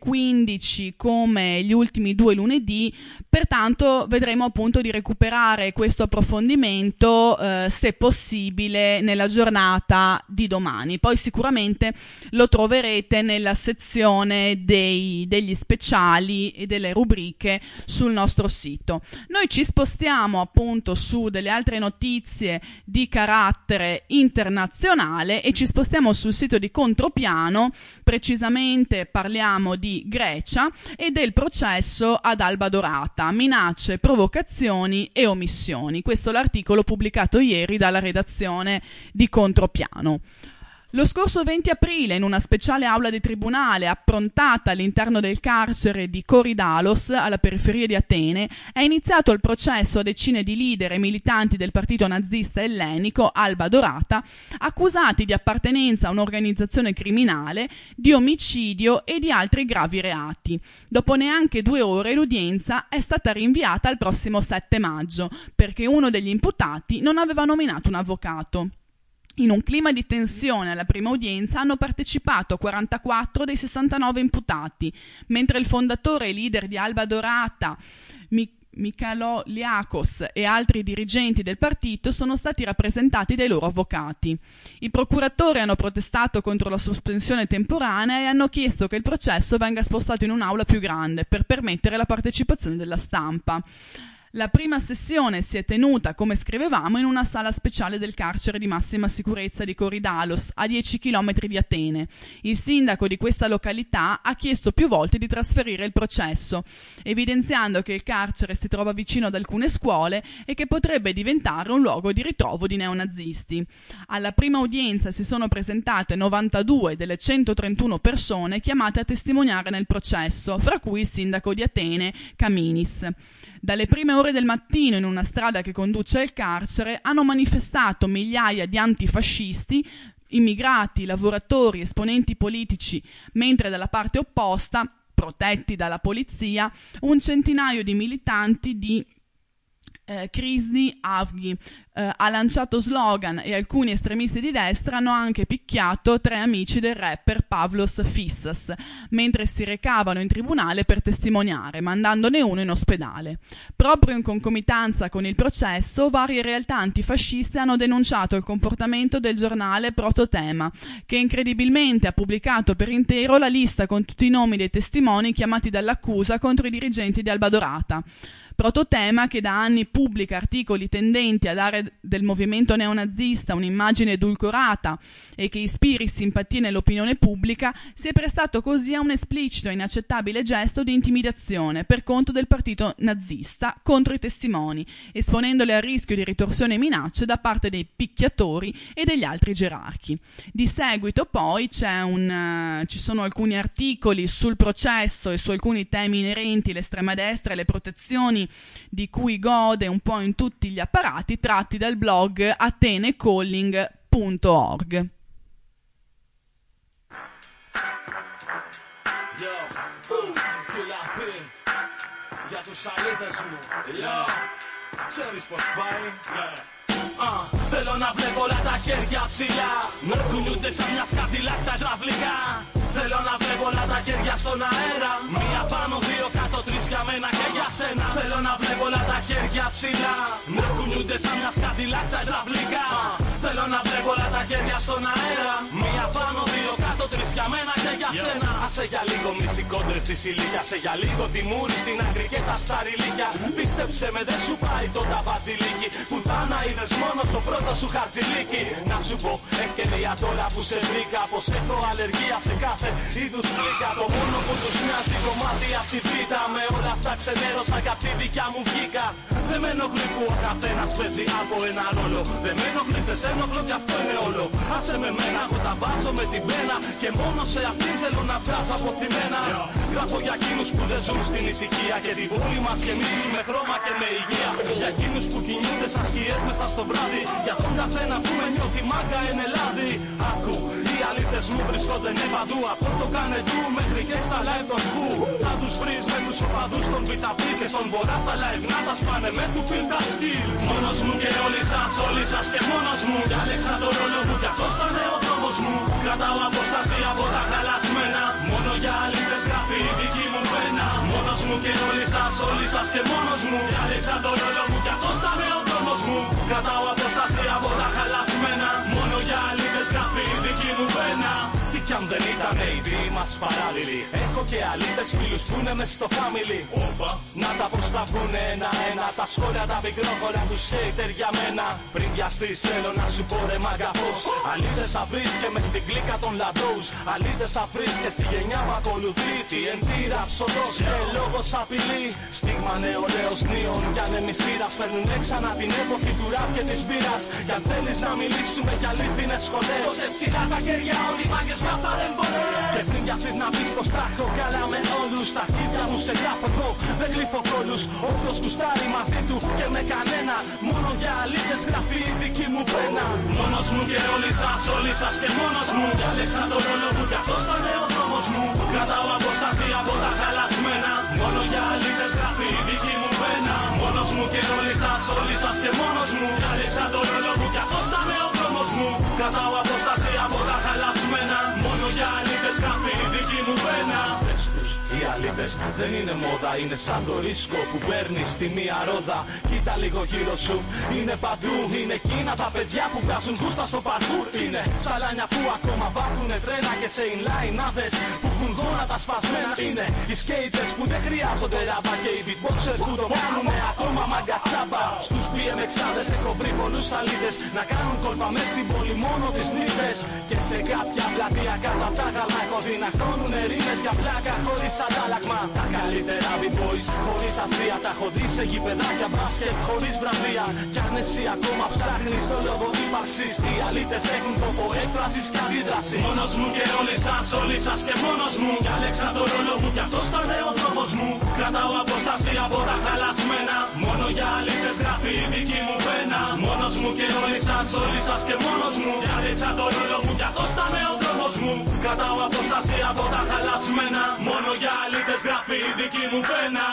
10:15 come gli ultimi 2 lunedì, pertanto vedremo appunto di recuperare questo approfondimento se possibile nella giornata di domani. Poi sicuramente lo troverete nella sezione degli speciali e delle rubriche sul nostro sito. Noi ci spostiamo appunto su delle altre notizie di carattere internazionale e ci spostiamo sul sito di Contropiano, precisamente parliamo di Grecia e del processo ad Alba Dorata, minacce, provocazioni e omissioni. Questo è l'articolo pubblicato ieri dalla redazione di Contropiano. Lo scorso 20 aprile, in una speciale aula di tribunale approntata all'interno del carcere di Korydallos, alla periferia di Atene, è iniziato il processo a decine di leader e militanti del partito nazista ellenico Alba Dorata, accusati di appartenenza a un'organizzazione criminale, di omicidio e di altri gravi reati. Dopo neanche 2 ore l'udienza è stata rinviata al prossimo 7 maggio, perché uno degli imputati non aveva nominato un avvocato. In un clima di tensione alla prima udienza hanno partecipato 44 dei 69 imputati, mentre il fondatore e leader di Alba Dorata, Michailo Liakos, e altri dirigenti del partito sono stati rappresentati dai loro avvocati. I procuratori hanno protestato contro la sospensione temporanea e hanno chiesto che il processo venga spostato in un'aula più grande per permettere la partecipazione della stampa. La prima sessione si è tenuta, come scrivevamo, in una sala speciale del carcere di massima sicurezza di Korydallos, a 10 km di Atene. Il sindaco di questa località ha chiesto più volte di trasferire il processo, evidenziando che il carcere si trova vicino ad alcune scuole e che potrebbe diventare un luogo di ritrovo di neonazisti. Alla prima udienza si sono presentate 92 delle 131 persone chiamate a testimoniare nel processo, fra cui il sindaco di Atene, Kaminis. Dalle prime ore del mattino, in una strada che conduce al carcere, hanno manifestato migliaia di antifascisti, immigrati, lavoratori, esponenti politici, mentre dalla parte opposta, protetti dalla polizia, un centinaio di militanti di Krizni Avgi ha lanciato slogan e alcuni estremisti di destra hanno anche picchiato 3 amici del rapper Pavlos Fissas mentre si recavano in tribunale per testimoniare, mandandone uno in ospedale. Proprio in concomitanza con il processo, varie realtà antifasciste hanno denunciato il comportamento del giornale Prototema, che incredibilmente ha pubblicato per intero la lista con tutti i nomi dei testimoni chiamati dall'accusa contro i dirigenti di Alba Dorata. Prototema, che da anni pubblica articoli tendenti a dare del movimento neonazista un'immagine edulcorata e che ispiri simpatie nell'opinione pubblica, si è prestato così a un esplicito e inaccettabile gesto di intimidazione per conto del partito nazista contro i testimoni, esponendoli al rischio di ritorsione e minacce da parte dei picchiatori e degli altri gerarchi. Di seguito poi ci sono alcuni articoli sul processo e su alcuni temi inerenti all'estrema destra e le protezioni di cui gode un po' in tutti gli apparati, tratti dal blog atenecalling.org. Θέλω να βλέπω όλα τα χέρια ψηλά, να κουνιούνται σαν μια σκατιλάκ τα υδραυλικά. Θέλω να βλέπω όλα τα χέρια στον αέρα, μία πάνω, 2 κάτω, 3 για μένα και για σένα. Θέλω να βλέπω όλα τα χέρια ψηλά, να κουνιούνται σαν μια σκατιλάκ τα υδραυλικά. Θέλω να βλέπω όλα τα χέρια στον αέρα, μία πάνω, 2 κάτω, 3 για μένα και για σένα. Άσε για λίγο μισικόντρες της ηλικίας, σε για λίγο τη μούρη στην άκρη και τα σταριλίκια. Πίστεψε με, δεν σου πάει το ταμπατζιλίκι, πουτάνα είδες μόνο στο πρώτο σου χαρτζιλίκι. Να σου πω ευκαιρία τώρα που σε βρήκα, πως έχω αλλεργία σε κάθε είδους γλύκα. Το μόνο που τους μοιάζει κομμάτι απ' τη βήτα, με όλα αυτά ξενέρωσα κι απ' τη δικιά μου βγήκα. Δεν με ενοχλεί που ο καθένας παίζει από ένα ρόλο, δεν με ενοχλείς, δεν σε ενοχλώ κι αυτό είναι όλο. Άσε με μένα, εγώ τα βάζω με την πένα και μόνο σε αυτήν θέλω να βγάζω αποθυμένα. Γράφω για εκείνους που δεν ζουν στην ησυχία και την πόλη μας γεμίζουν με χρώμα και με υγεία. Για εκείνους που κινούνται σαν σκιές μέσα στο βράδυ, για τον καθένα που με νιώθει μάγκα είναι λάδι. Άκου, οι αλήτες μου βρισκόνται παντού, από το Κανεντού μέχρι και στα live των Who. Θα τους βρεις με τους οπαδούς των Β' και στον Βορρά στα live να τα σπάνε με του πιν τα skills. Μόνος μου και όλοι σας και μόνος μου. Διάλεξα το ρόλο μου κι αυτός θα είναι ο δρόμος μου. Κρατάω αποστασία από τα χαλασμένα. Μόνο για αλήθες γράφει η δική μου πένα. Μόνος μου και όλοι σας και μόνος μου. Διάλεξα το ρόλο μου κι αυτός θα είναι ο δρόμος μου. Κρατάω αποστασία από τα χαλασμένα. Μόνο για αλήθες γράφει η δική μου πένα. Τι κι αν δεν ήταν οι δύο μας παράλληλοι. Έχω και αλήθες φίλους που είναι μες στο family. Όπα. Να τα πως θα βγουνε ένα-ένα. Τα σχόλια τα μικρόχωρα τους hater για μένα. Πριν βιαστείς θέλω να σου πω ρε μάγκα πως. Αλήθες θα βρεις και μες στην κλίκα των λαμπρούς. Αλήθες θα βρεις και στη γενιά που ακολουθεί. TNT ραψοδός και λόγος απειλή. Στίγμα νεολαίος νίων. Κι αν εμείς πήρας φέρνουνε ξανά την εποχή του ραπ και της μπύρας. Κι αν θέλεις να μιλήσουμε για αλήθινες σχολές, τότε ψηλά τα χέρια όλοι οι μάγκες να παρεμπολές. Και πριν βιαστείς να πεις πως τα έχω καλά με όλους. Τα χέρια μου σε γράφω εγώ, δεν κρύφω κόλους. Όποιος γουστάρει μαζί του και με κανένα. Μόνο για αλήθες γράφει η δική μου πένα. Μόνος μου και όλοι σας και μόνος μου. Διάλεξα το ρόλο μου κι αυτός θα είναι ο δρόμος μου. Κρατάω αποστασία από τα χαλασμένα. Μόνο για αλήθες γράφει η δική μου πένα. Μόνος μου και όλοι σας και μόνος μου. Διάλεξα το ρόλο μου κι αυτός θα είναι ο δρόμος μου. Κρατάω αποστασία από τα χαλασμένα. Μόνο για αλήθες γράφει η δική μου πένα. Οι αλήθες δεν είναι μόδα, είναι σαν το ρίσκο που παίρνεις τη μία ρόδα. Κοίτα λίγο γύρω σου, είναι παντού. Είναι εκείνα τα παιδιά που βγάζουν γούστα στο παρκούρ. Είναι σαλάνια που ακόμα βάθουνε τρένα και σε inline άδες που έχουν γόνατα σπασμένα. Είναι οι skaters που δεν χρειάζονται ράμπα και οι beatboxers που το κάνουνε ακόμα μαγκατσάμπα. Στους BMXάδες έχω βρει πολλούς αλήθες να κάνουν κόλπα μες στην πόλη μόνο τις νύχτες. Και σε κάποια πλατεία κάτω απ' τα γαλά έχω δει να χώνουνε ρήμες για πλάκα χωρίς αντάλλαγμα. Τα καλύτερα b-boys χωρίς αστεία τα έχω δει σε γηπεδάκια μπάσκετ χωρίς βραβεία. Κι αν εσύ ακόμα ψάχνεις το λόγο ύπαρξης, οι αλήτες έχουν τρόπο έκφρασης και αντίδρασης. Μόνος μου και όλοι σας και μόνος μου. Διάλεξα το ρόλο μου κι αυτός θα είναι ο δρόμος μου. Κρατάω αποστασία από τα χαλασμένα. Μόνο για αλήτες γράφει η δική μου πένα. Μόνος μου και όλοι σας και μόνος μου. Διάλεξα το ρόλο μου κι αυτός θα είναι ο δρόμος μου. Κρατάω αποστασία από τα χαλασμένα. Μόνο για αλήτες γράφει η δική μου πένα.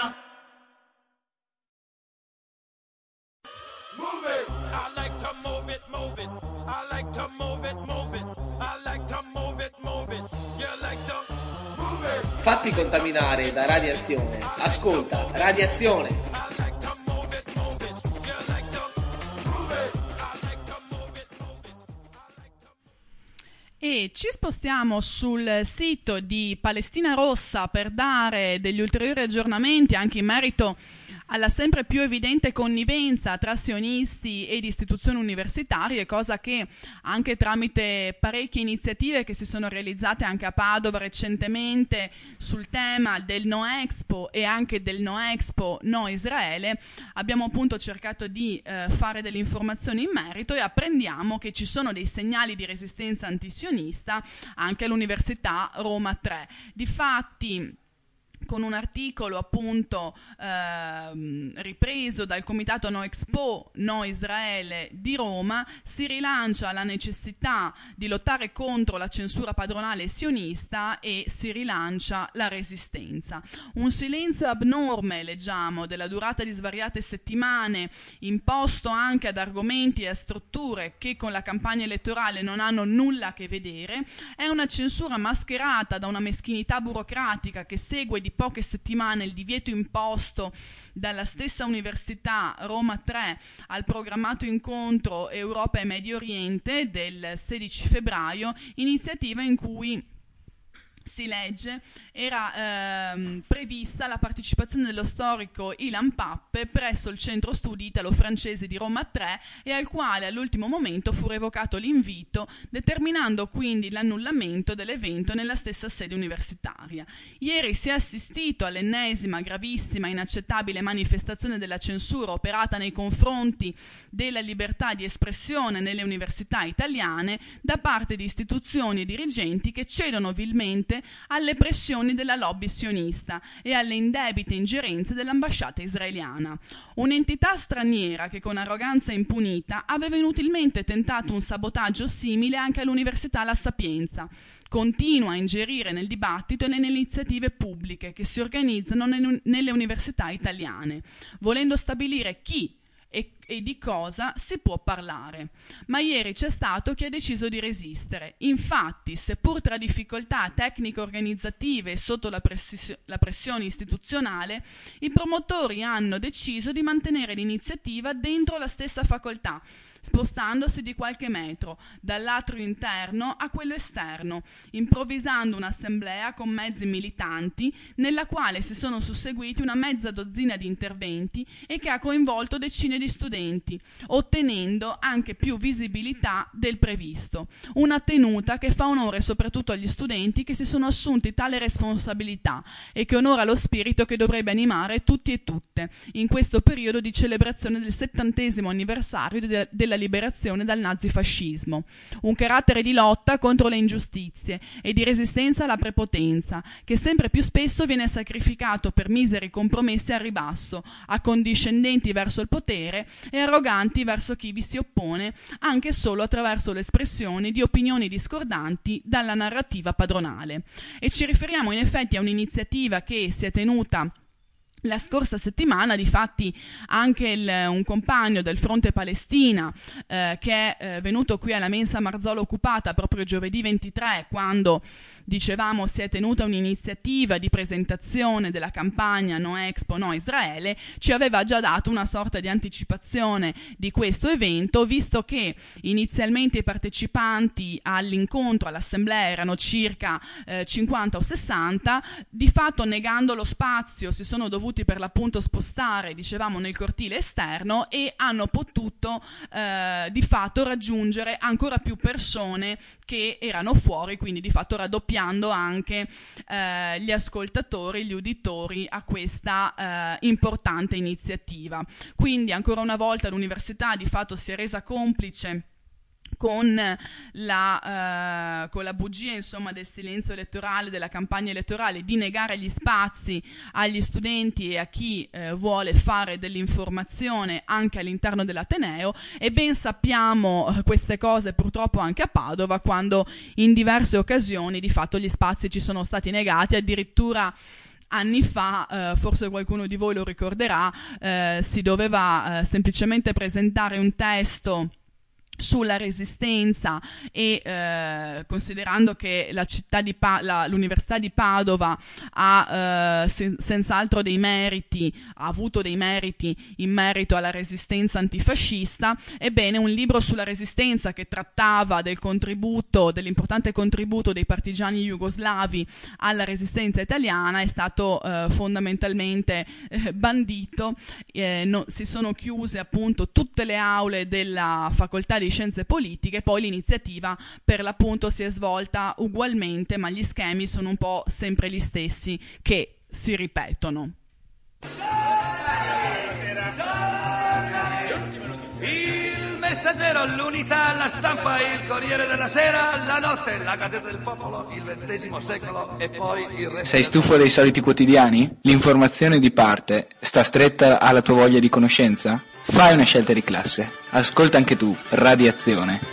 Move it, I like to move it, move it. I like to move it, move it. I like to move it, move it. You like to move it. Fatti contaminare da radiazione. Ascolta, radiazione. E ci spostiamo sul sito di Palestina Rossa per dare degli ulteriori aggiornamenti anche in merito alla sempre più evidente connivenza tra sionisti ed istituzioni universitarie, cosa che anche tramite parecchie iniziative che si sono realizzate anche a Padova recentemente sul tema del No Expo e anche del No Expo No Israele, abbiamo appunto cercato di fare delle informazioni in merito e apprendiamo che ci sono dei segnali di resistenza antisionista anche all'Università Roma 3. Difatti, con un articolo appunto ripreso dal Comitato No Expo No Israele di Roma, si rilancia la necessità di lottare contro la censura padronale sionista e si rilancia la resistenza. Un silenzio abnorme, leggiamo, della durata di svariate settimane, imposto anche ad argomenti e a strutture che con la campagna elettorale non hanno nulla a che vedere, è una censura mascherata da una meschinità burocratica che segue di poche settimane il divieto imposto dalla stessa Università Roma 3 al programmato incontro Europa e Medio Oriente del 16 febbraio, iniziativa in cui si legge era prevista la partecipazione dello storico Ilan Pappe presso il centro studi italo-francese di Roma 3 e al quale all'ultimo momento fu revocato l'invito, determinando quindi l'annullamento dell'evento nella stessa sede universitaria. Ieri si è assistito all'ennesima gravissima e inaccettabile manifestazione della censura operata nei confronti della libertà di espressione nelle università italiane da parte di istituzioni e dirigenti che cedono vilmente fronte alle pressioni della lobby sionista e alle indebite ingerenze dell'ambasciata israeliana. Un'entità straniera che con arroganza impunita aveva inutilmente tentato un sabotaggio simile anche all'Università La Sapienza. Continua a ingerire nel dibattito e nelle iniziative pubbliche che si organizzano nelle università italiane, volendo stabilire chi e di cosa si può parlare. Ma ieri c'è stato chi ha deciso di resistere. Infatti, seppur tra difficoltà tecniche organizzative e sotto la pressione istituzionale, i promotori hanno deciso di mantenere l'iniziativa dentro la stessa facoltà, spostandosi di qualche metro dall'atrio interno a quello esterno, improvvisando un'assemblea con mezzi militanti nella quale si sono susseguiti una mezza dozzina di interventi e che ha coinvolto decine di studenti, ottenendo anche più visibilità del previsto. Una tenuta che fa onore soprattutto agli studenti che si sono assunti tale responsabilità e che onora lo spirito che dovrebbe animare tutti e tutte in questo periodo di celebrazione del 70° anniversario della liberazione dal nazifascismo. Un carattere di lotta contro le ingiustizie e di resistenza alla prepotenza, che sempre più spesso viene sacrificato per miseri compromessi al ribasso, accondiscendenti verso il potere e arroganti verso chi vi si oppone, anche solo attraverso l'espressione di opinioni discordanti dalla narrativa padronale. E ci riferiamo in effetti a un'iniziativa che si è tenuta la scorsa settimana. Difatti anche un compagno del Fronte Palestina che è venuto qui alla Mensa Marzolo Occupata proprio giovedì 23, quando dicevamo si è tenuta un'iniziativa di presentazione della campagna No Expo, No Israele, ci aveva già dato una sorta di anticipazione di questo evento, visto che inizialmente i partecipanti all'incontro, all'assemblea, erano circa 50 o 60, di fatto negando lo spazio si sono dovuti per l'appunto spostare, dicevamo, nel cortile esterno e hanno potuto di fatto raggiungere ancora più persone che erano fuori, quindi di fatto raddoppiando anche gli ascoltatori, gli uditori a questa importante iniziativa. Quindi ancora una volta l'università di fatto si è resa complice con la bugia, insomma, del silenzio elettorale, della campagna elettorale, di negare gli spazi agli studenti e a chi vuole fare dell'informazione anche all'interno dell'Ateneo. E ben sappiamo queste cose purtroppo anche a Padova, quando in diverse occasioni di fatto gli spazi ci sono stati negati. Addirittura anni fa, forse qualcuno di voi lo ricorderà, si doveva semplicemente presentare un testo sulla resistenza e considerando che la città di l'Università di Padova ha senz'altro dei meriti, ha avuto dei meriti in merito alla resistenza antifascista, ebbene un libro sulla resistenza che trattava dell'importante contributo dei partigiani jugoslavi alla resistenza italiana è stato fondamentalmente bandito. Si sono chiuse appunto tutte le aule della facoltà di Scienze Politiche. Poi l'iniziativa per l'appunto si è svolta ugualmente, ma gli schemi sono un po' sempre gli stessi che si ripetono. Il Messaggero, l'Unità, la Stampa, il Corriere della Sera, la Notte, la Gazzetta del Popolo, il XX secolo e poi il resto. Sei stufo dei soliti quotidiani? L'informazione di parte sta stretta alla tua voglia di conoscenza? Fai una scelta di classe. Ascolta anche tu Radiazione.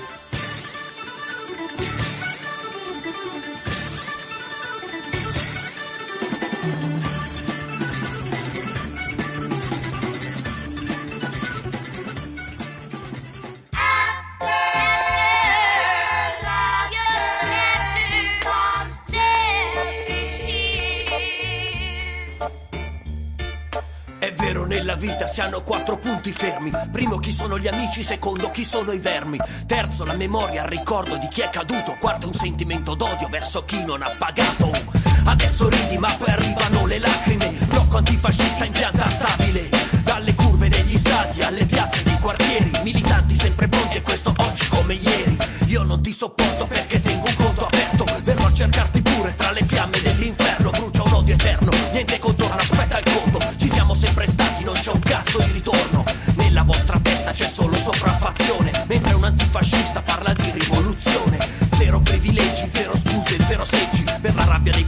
Nella vita si hanno 4 punti fermi. Primo, chi sono gli amici. Secondo, chi sono i vermi. Terzo, la memoria, il ricordo di chi è caduto. Quarto, un sentimento d'odio verso chi non ha pagato. Adesso ridi ma poi arrivano le lacrime. Blocco antifascista in pianta stabile. Dalle curve degli stadi alle piazze dei quartieri. Militanti sempre pronti e questo oggi come ieri. Io non ti sopporto perché tengo un conto aperto. Verrò a cercarti pure tra le fiamme dell'inferno. Brucia un odio eterno, niente contorno, aspetta il conto. Ci siamo sempre stati, non c'è un cazzo di ritorno. Nella vostra testa c'è solo sopraffazione, mentre un antifascista parla di rivoluzione. Zero privilegi, zero scuse, zero seggi per la rabbia dei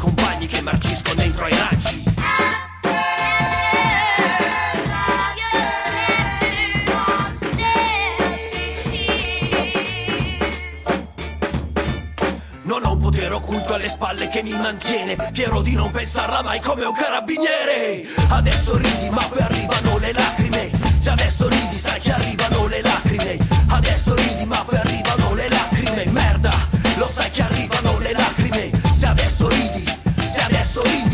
dentro ai raggi. Non ho un potere occulto alle spalle che mi mantiene fiero di non pensarla mai come un carabiniere. Adesso ridi ma poi arrivano le lacrime. Se adesso ridi sai che arrivano le lacrime. Adesso ridi ma poi arrivano le lacrime. Merda, lo sai che arrivano le lacrime. Se adesso ridi, se adesso ridi.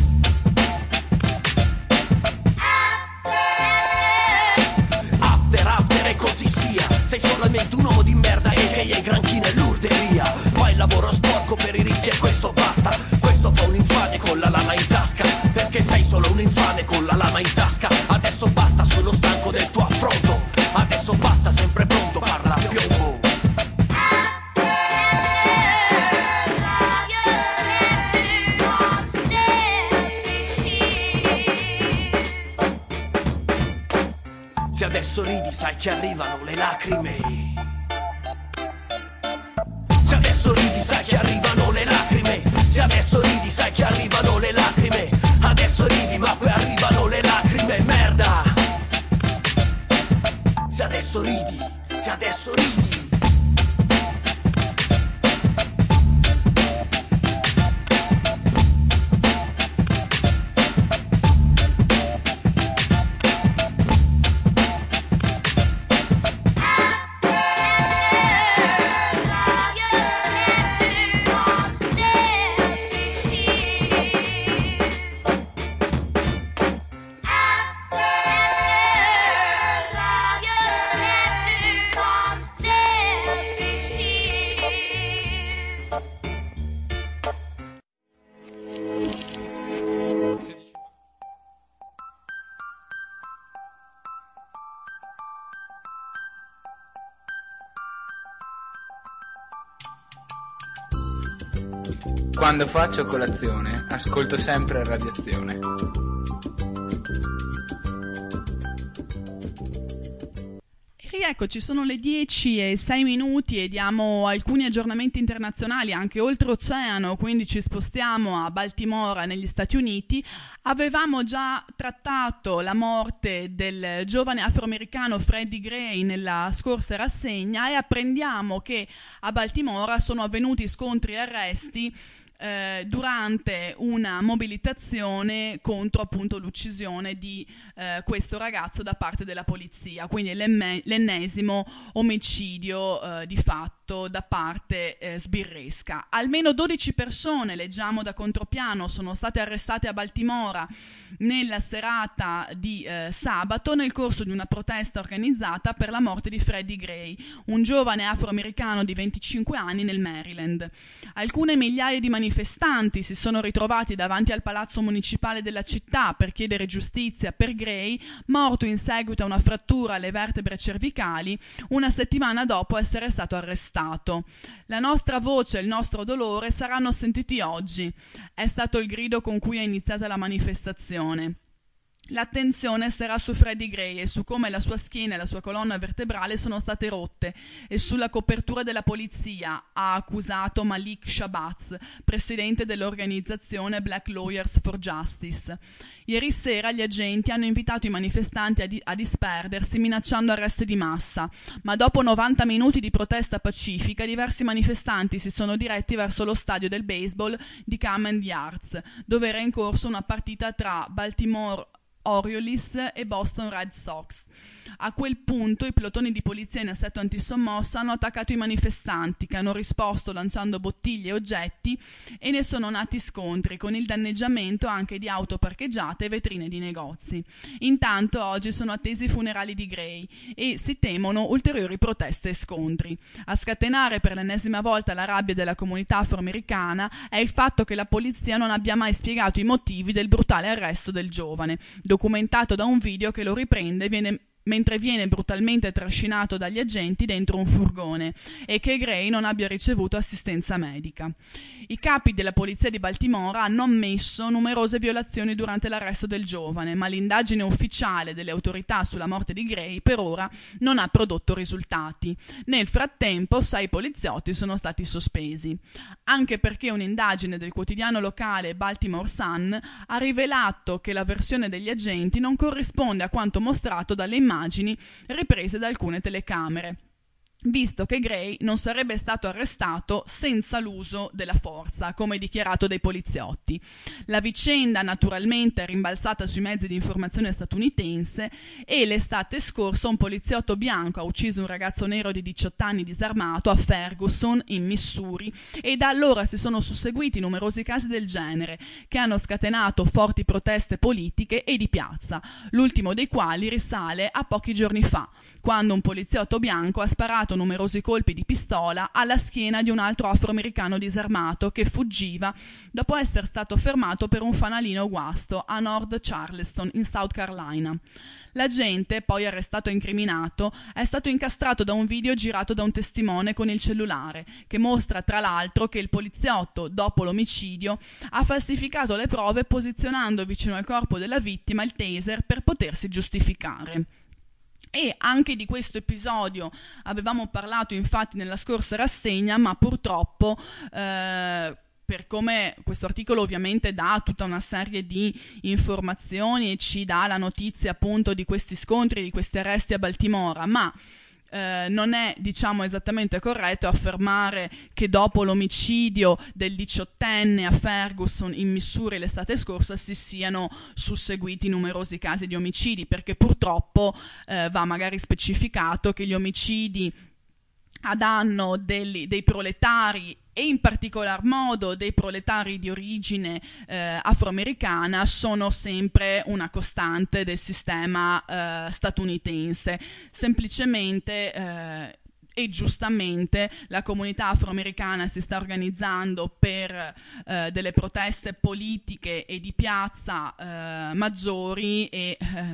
After e così sia. Sei solamente un uomo di merda e che è granchina e l'urderia. Fai il lavoro sporco per i ricchi e questo basta. Questo fa un infame con la lama in tasca. Perché sei solo un infame con la lama in tasca. Adesso basta, sono stanco del tuo affronto. Adesso basta, sempre pronto, parla a piombo. Se adesso ridi sai che arrivano le lacrime. Se adesso ridi sai che arrivano le lacrime. Se adesso ridi sai che arrivano le lacrime. Adesso ridi ma poi arrivano le lacrime. Merda. Se adesso ridi, se adesso ridi. Quando faccio colazione, ascolto sempre Radiazione. Rieccoci, sono le 10:06 e diamo alcuni aggiornamenti internazionali anche oltreoceano, quindi ci spostiamo a Baltimora negli Stati Uniti. Avevamo già trattato la morte del giovane afroamericano Freddie Gray nella scorsa rassegna e apprendiamo che a Baltimora sono avvenuti scontri e arresti durante una mobilitazione contro appunto l'uccisione di questo ragazzo da parte della polizia, quindi l'ennesimo omicidio di fatto da parte sbirresca. Almeno 12 persone, leggiamo da contropiano, sono state arrestate a Baltimora nella serata di sabato nel corso di una protesta organizzata per la morte di Freddie Gray, un giovane afroamericano di 25 anni nel Maryland. Alcune migliaia di manifestanti si sono ritrovati davanti al palazzo municipale della città per chiedere giustizia per Gray, morto in seguito a una frattura alle vertebre cervicali una settimana dopo essere stato arrestato. La nostra voce e il nostro dolore saranno sentiti oggi, è stato il grido con cui è iniziata la manifestazione. L'attenzione sarà su Freddie Gray e su come la sua schiena e la sua colonna vertebrale sono state rotte e sulla copertura della polizia, ha accusato Malik Shabazz, presidente dell'organizzazione Black Lawyers for Justice. Ieri sera gli agenti hanno invitato i manifestanti a disperdersi minacciando arresti di massa, ma dopo 90 minuti di protesta pacifica diversi manifestanti si sono diretti verso lo stadio del baseball di Camden Yards, dove era in corso una partita tra Baltimore Orioles e Boston Red Sox. A quel punto i pelotoni di polizia in assetto antisommossa hanno attaccato i manifestanti, che hanno risposto lanciando bottiglie e oggetti, e ne sono nati scontri con il danneggiamento anche di auto parcheggiate e vetrine di negozi. Intanto oggi sono attesi i funerali di Gray e si temono ulteriori proteste e scontri. A scatenare per l'ennesima volta la rabbia della comunità afroamericana è il fatto che la polizia non abbia mai spiegato i motivi del brutale arresto del giovane, documentato da un video che lo riprende e viene mentre viene brutalmente trascinato dagli agenti dentro un furgone e che Gray non abbia ricevuto assistenza medica. I capi della polizia di Baltimora hanno ammesso numerose violazioni durante l'arresto del giovane, ma l'indagine ufficiale delle autorità sulla morte di Gray per ora non ha prodotto risultati. Nel frattempo 6 poliziotti sono stati sospesi, anche perché un'indagine del quotidiano locale Baltimore Sun ha rivelato che la versione degli agenti non corrisponde a quanto mostrato dalle immagini riprese da alcune telecamere, visto che Gray non sarebbe stato arrestato senza l'uso della forza, come dichiarato dai poliziotti. La vicenda naturalmente è rimbalzata sui mezzi di informazione statunitense e l'estate scorsa un poliziotto bianco ha ucciso un ragazzo nero di 18 anni disarmato a Ferguson, in Missouri, e da allora si sono susseguiti numerosi casi del genere che hanno scatenato forti proteste politiche e di piazza, l'ultimo dei quali risale a pochi giorni fa, quando un poliziotto bianco ha sparato numerosi colpi di pistola alla schiena di un altro afroamericano disarmato che fuggiva dopo essere stato fermato per un fanalino guasto a North Charleston, in South Carolina. L'agente, poi arrestato e incriminato, è stato incastrato da un video girato da un testimone con il cellulare, che mostra tra l'altro che il poliziotto, dopo l'omicidio, ha falsificato le prove posizionando vicino al corpo della vittima il taser per potersi giustificare. E anche di questo episodio avevamo parlato infatti nella scorsa rassegna, ma purtroppo per come questo articolo ovviamente dà tutta una serie di informazioni e ci dà la notizia appunto di questi scontri, di questi arresti a Baltimora, ma non è, diciamo, esattamente corretto affermare che dopo l'omicidio del 18enne a Ferguson in Missouri l'estate scorsa si siano susseguiti numerosi casi di omicidi, perché purtroppo va magari specificato che gli omicidi a danno dei proletari e in particolar modo dei proletari di origine afroamericana sono sempre una costante del sistema statunitense. Semplicemente e giustamente la comunità afroamericana si sta organizzando per delle proteste politiche e di piazza maggiori e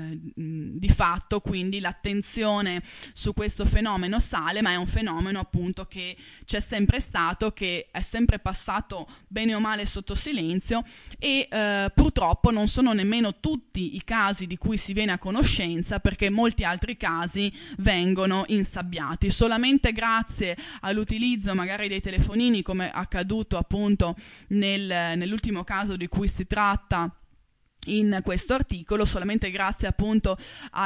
di fatto quindi l'attenzione su questo fenomeno sale, ma è un fenomeno appunto che c'è sempre stato, che è sempre passato bene o male sotto silenzio e purtroppo non sono nemmeno tutti i casi di cui si viene a conoscenza, perché molti altri casi vengono insabbiati. Solamente grazie all'utilizzo magari dei telefonini, come accaduto appunto nell'ultimo caso di cui si tratta in questo articolo, solamente grazie appunto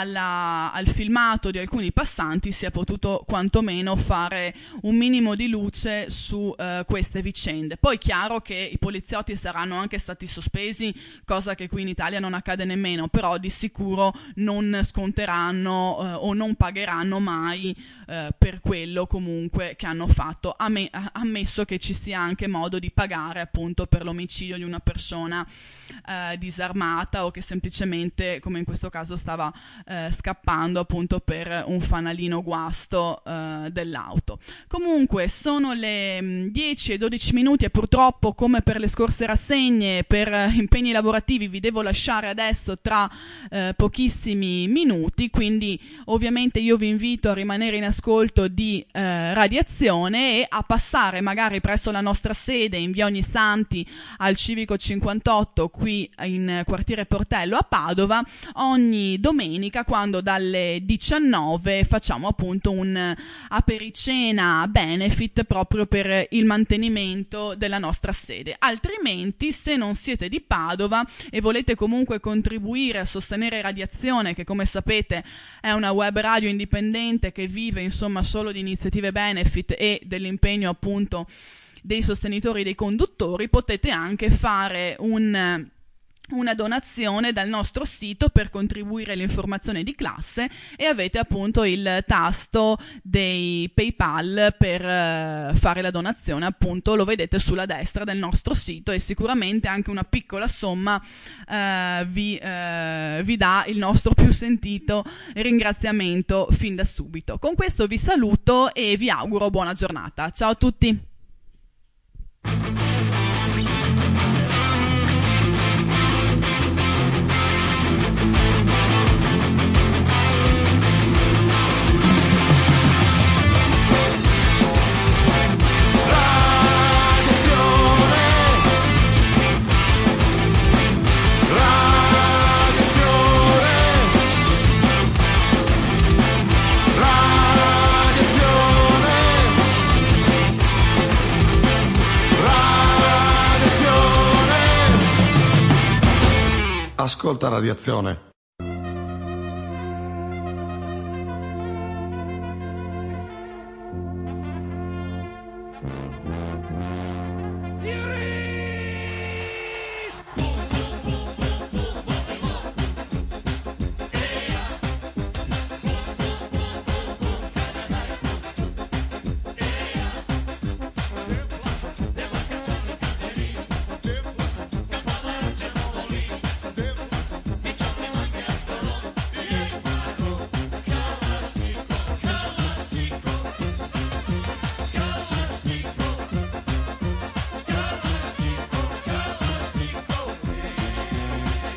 al filmato di alcuni passanti si è potuto quantomeno fare un minimo di luce su queste vicende. Poi chiaro che i poliziotti saranno anche stati sospesi, cosa che qui in Italia non accade nemmeno, però di sicuro non sconteranno o non pagheranno mai per quello comunque che hanno fatto, ammesso che ci sia anche modo di pagare appunto per l'omicidio di una persona disarmata o che semplicemente, come in questo caso, stava scappando appunto per un fanalino guasto dell'auto. Comunque sono le 10 e 12 minuti e purtroppo, come per le scorse rassegne, per impegni lavorativi vi devo lasciare adesso tra pochissimi minuti, quindi ovviamente io vi invito a rimanere in ascolto di Radiazione e a passare magari presso la nostra sede in via Ognissanti al Civico 58 qui in quartiere Portello a Padova ogni domenica, quando dalle 19 facciamo appunto un apericena benefit proprio per il mantenimento della nostra sede. Altrimenti, se non siete di Padova e volete comunque contribuire a sostenere Radiazione, che come sapete è una web radio indipendente che vive insomma solo di iniziative benefit e dell'impegno appunto dei sostenitori, dei conduttori, potete anche fare una donazione dal nostro sito per contribuire all'informazione di classe e avete appunto il tasto dei PayPal per fare la donazione, appunto lo vedete sulla destra del nostro sito, e sicuramente anche una piccola somma vi dà il nostro più sentito ringraziamento fin da subito. Con questo vi saluto e vi auguro buona giornata. Ciao a tutti! Ascolta Radiazione.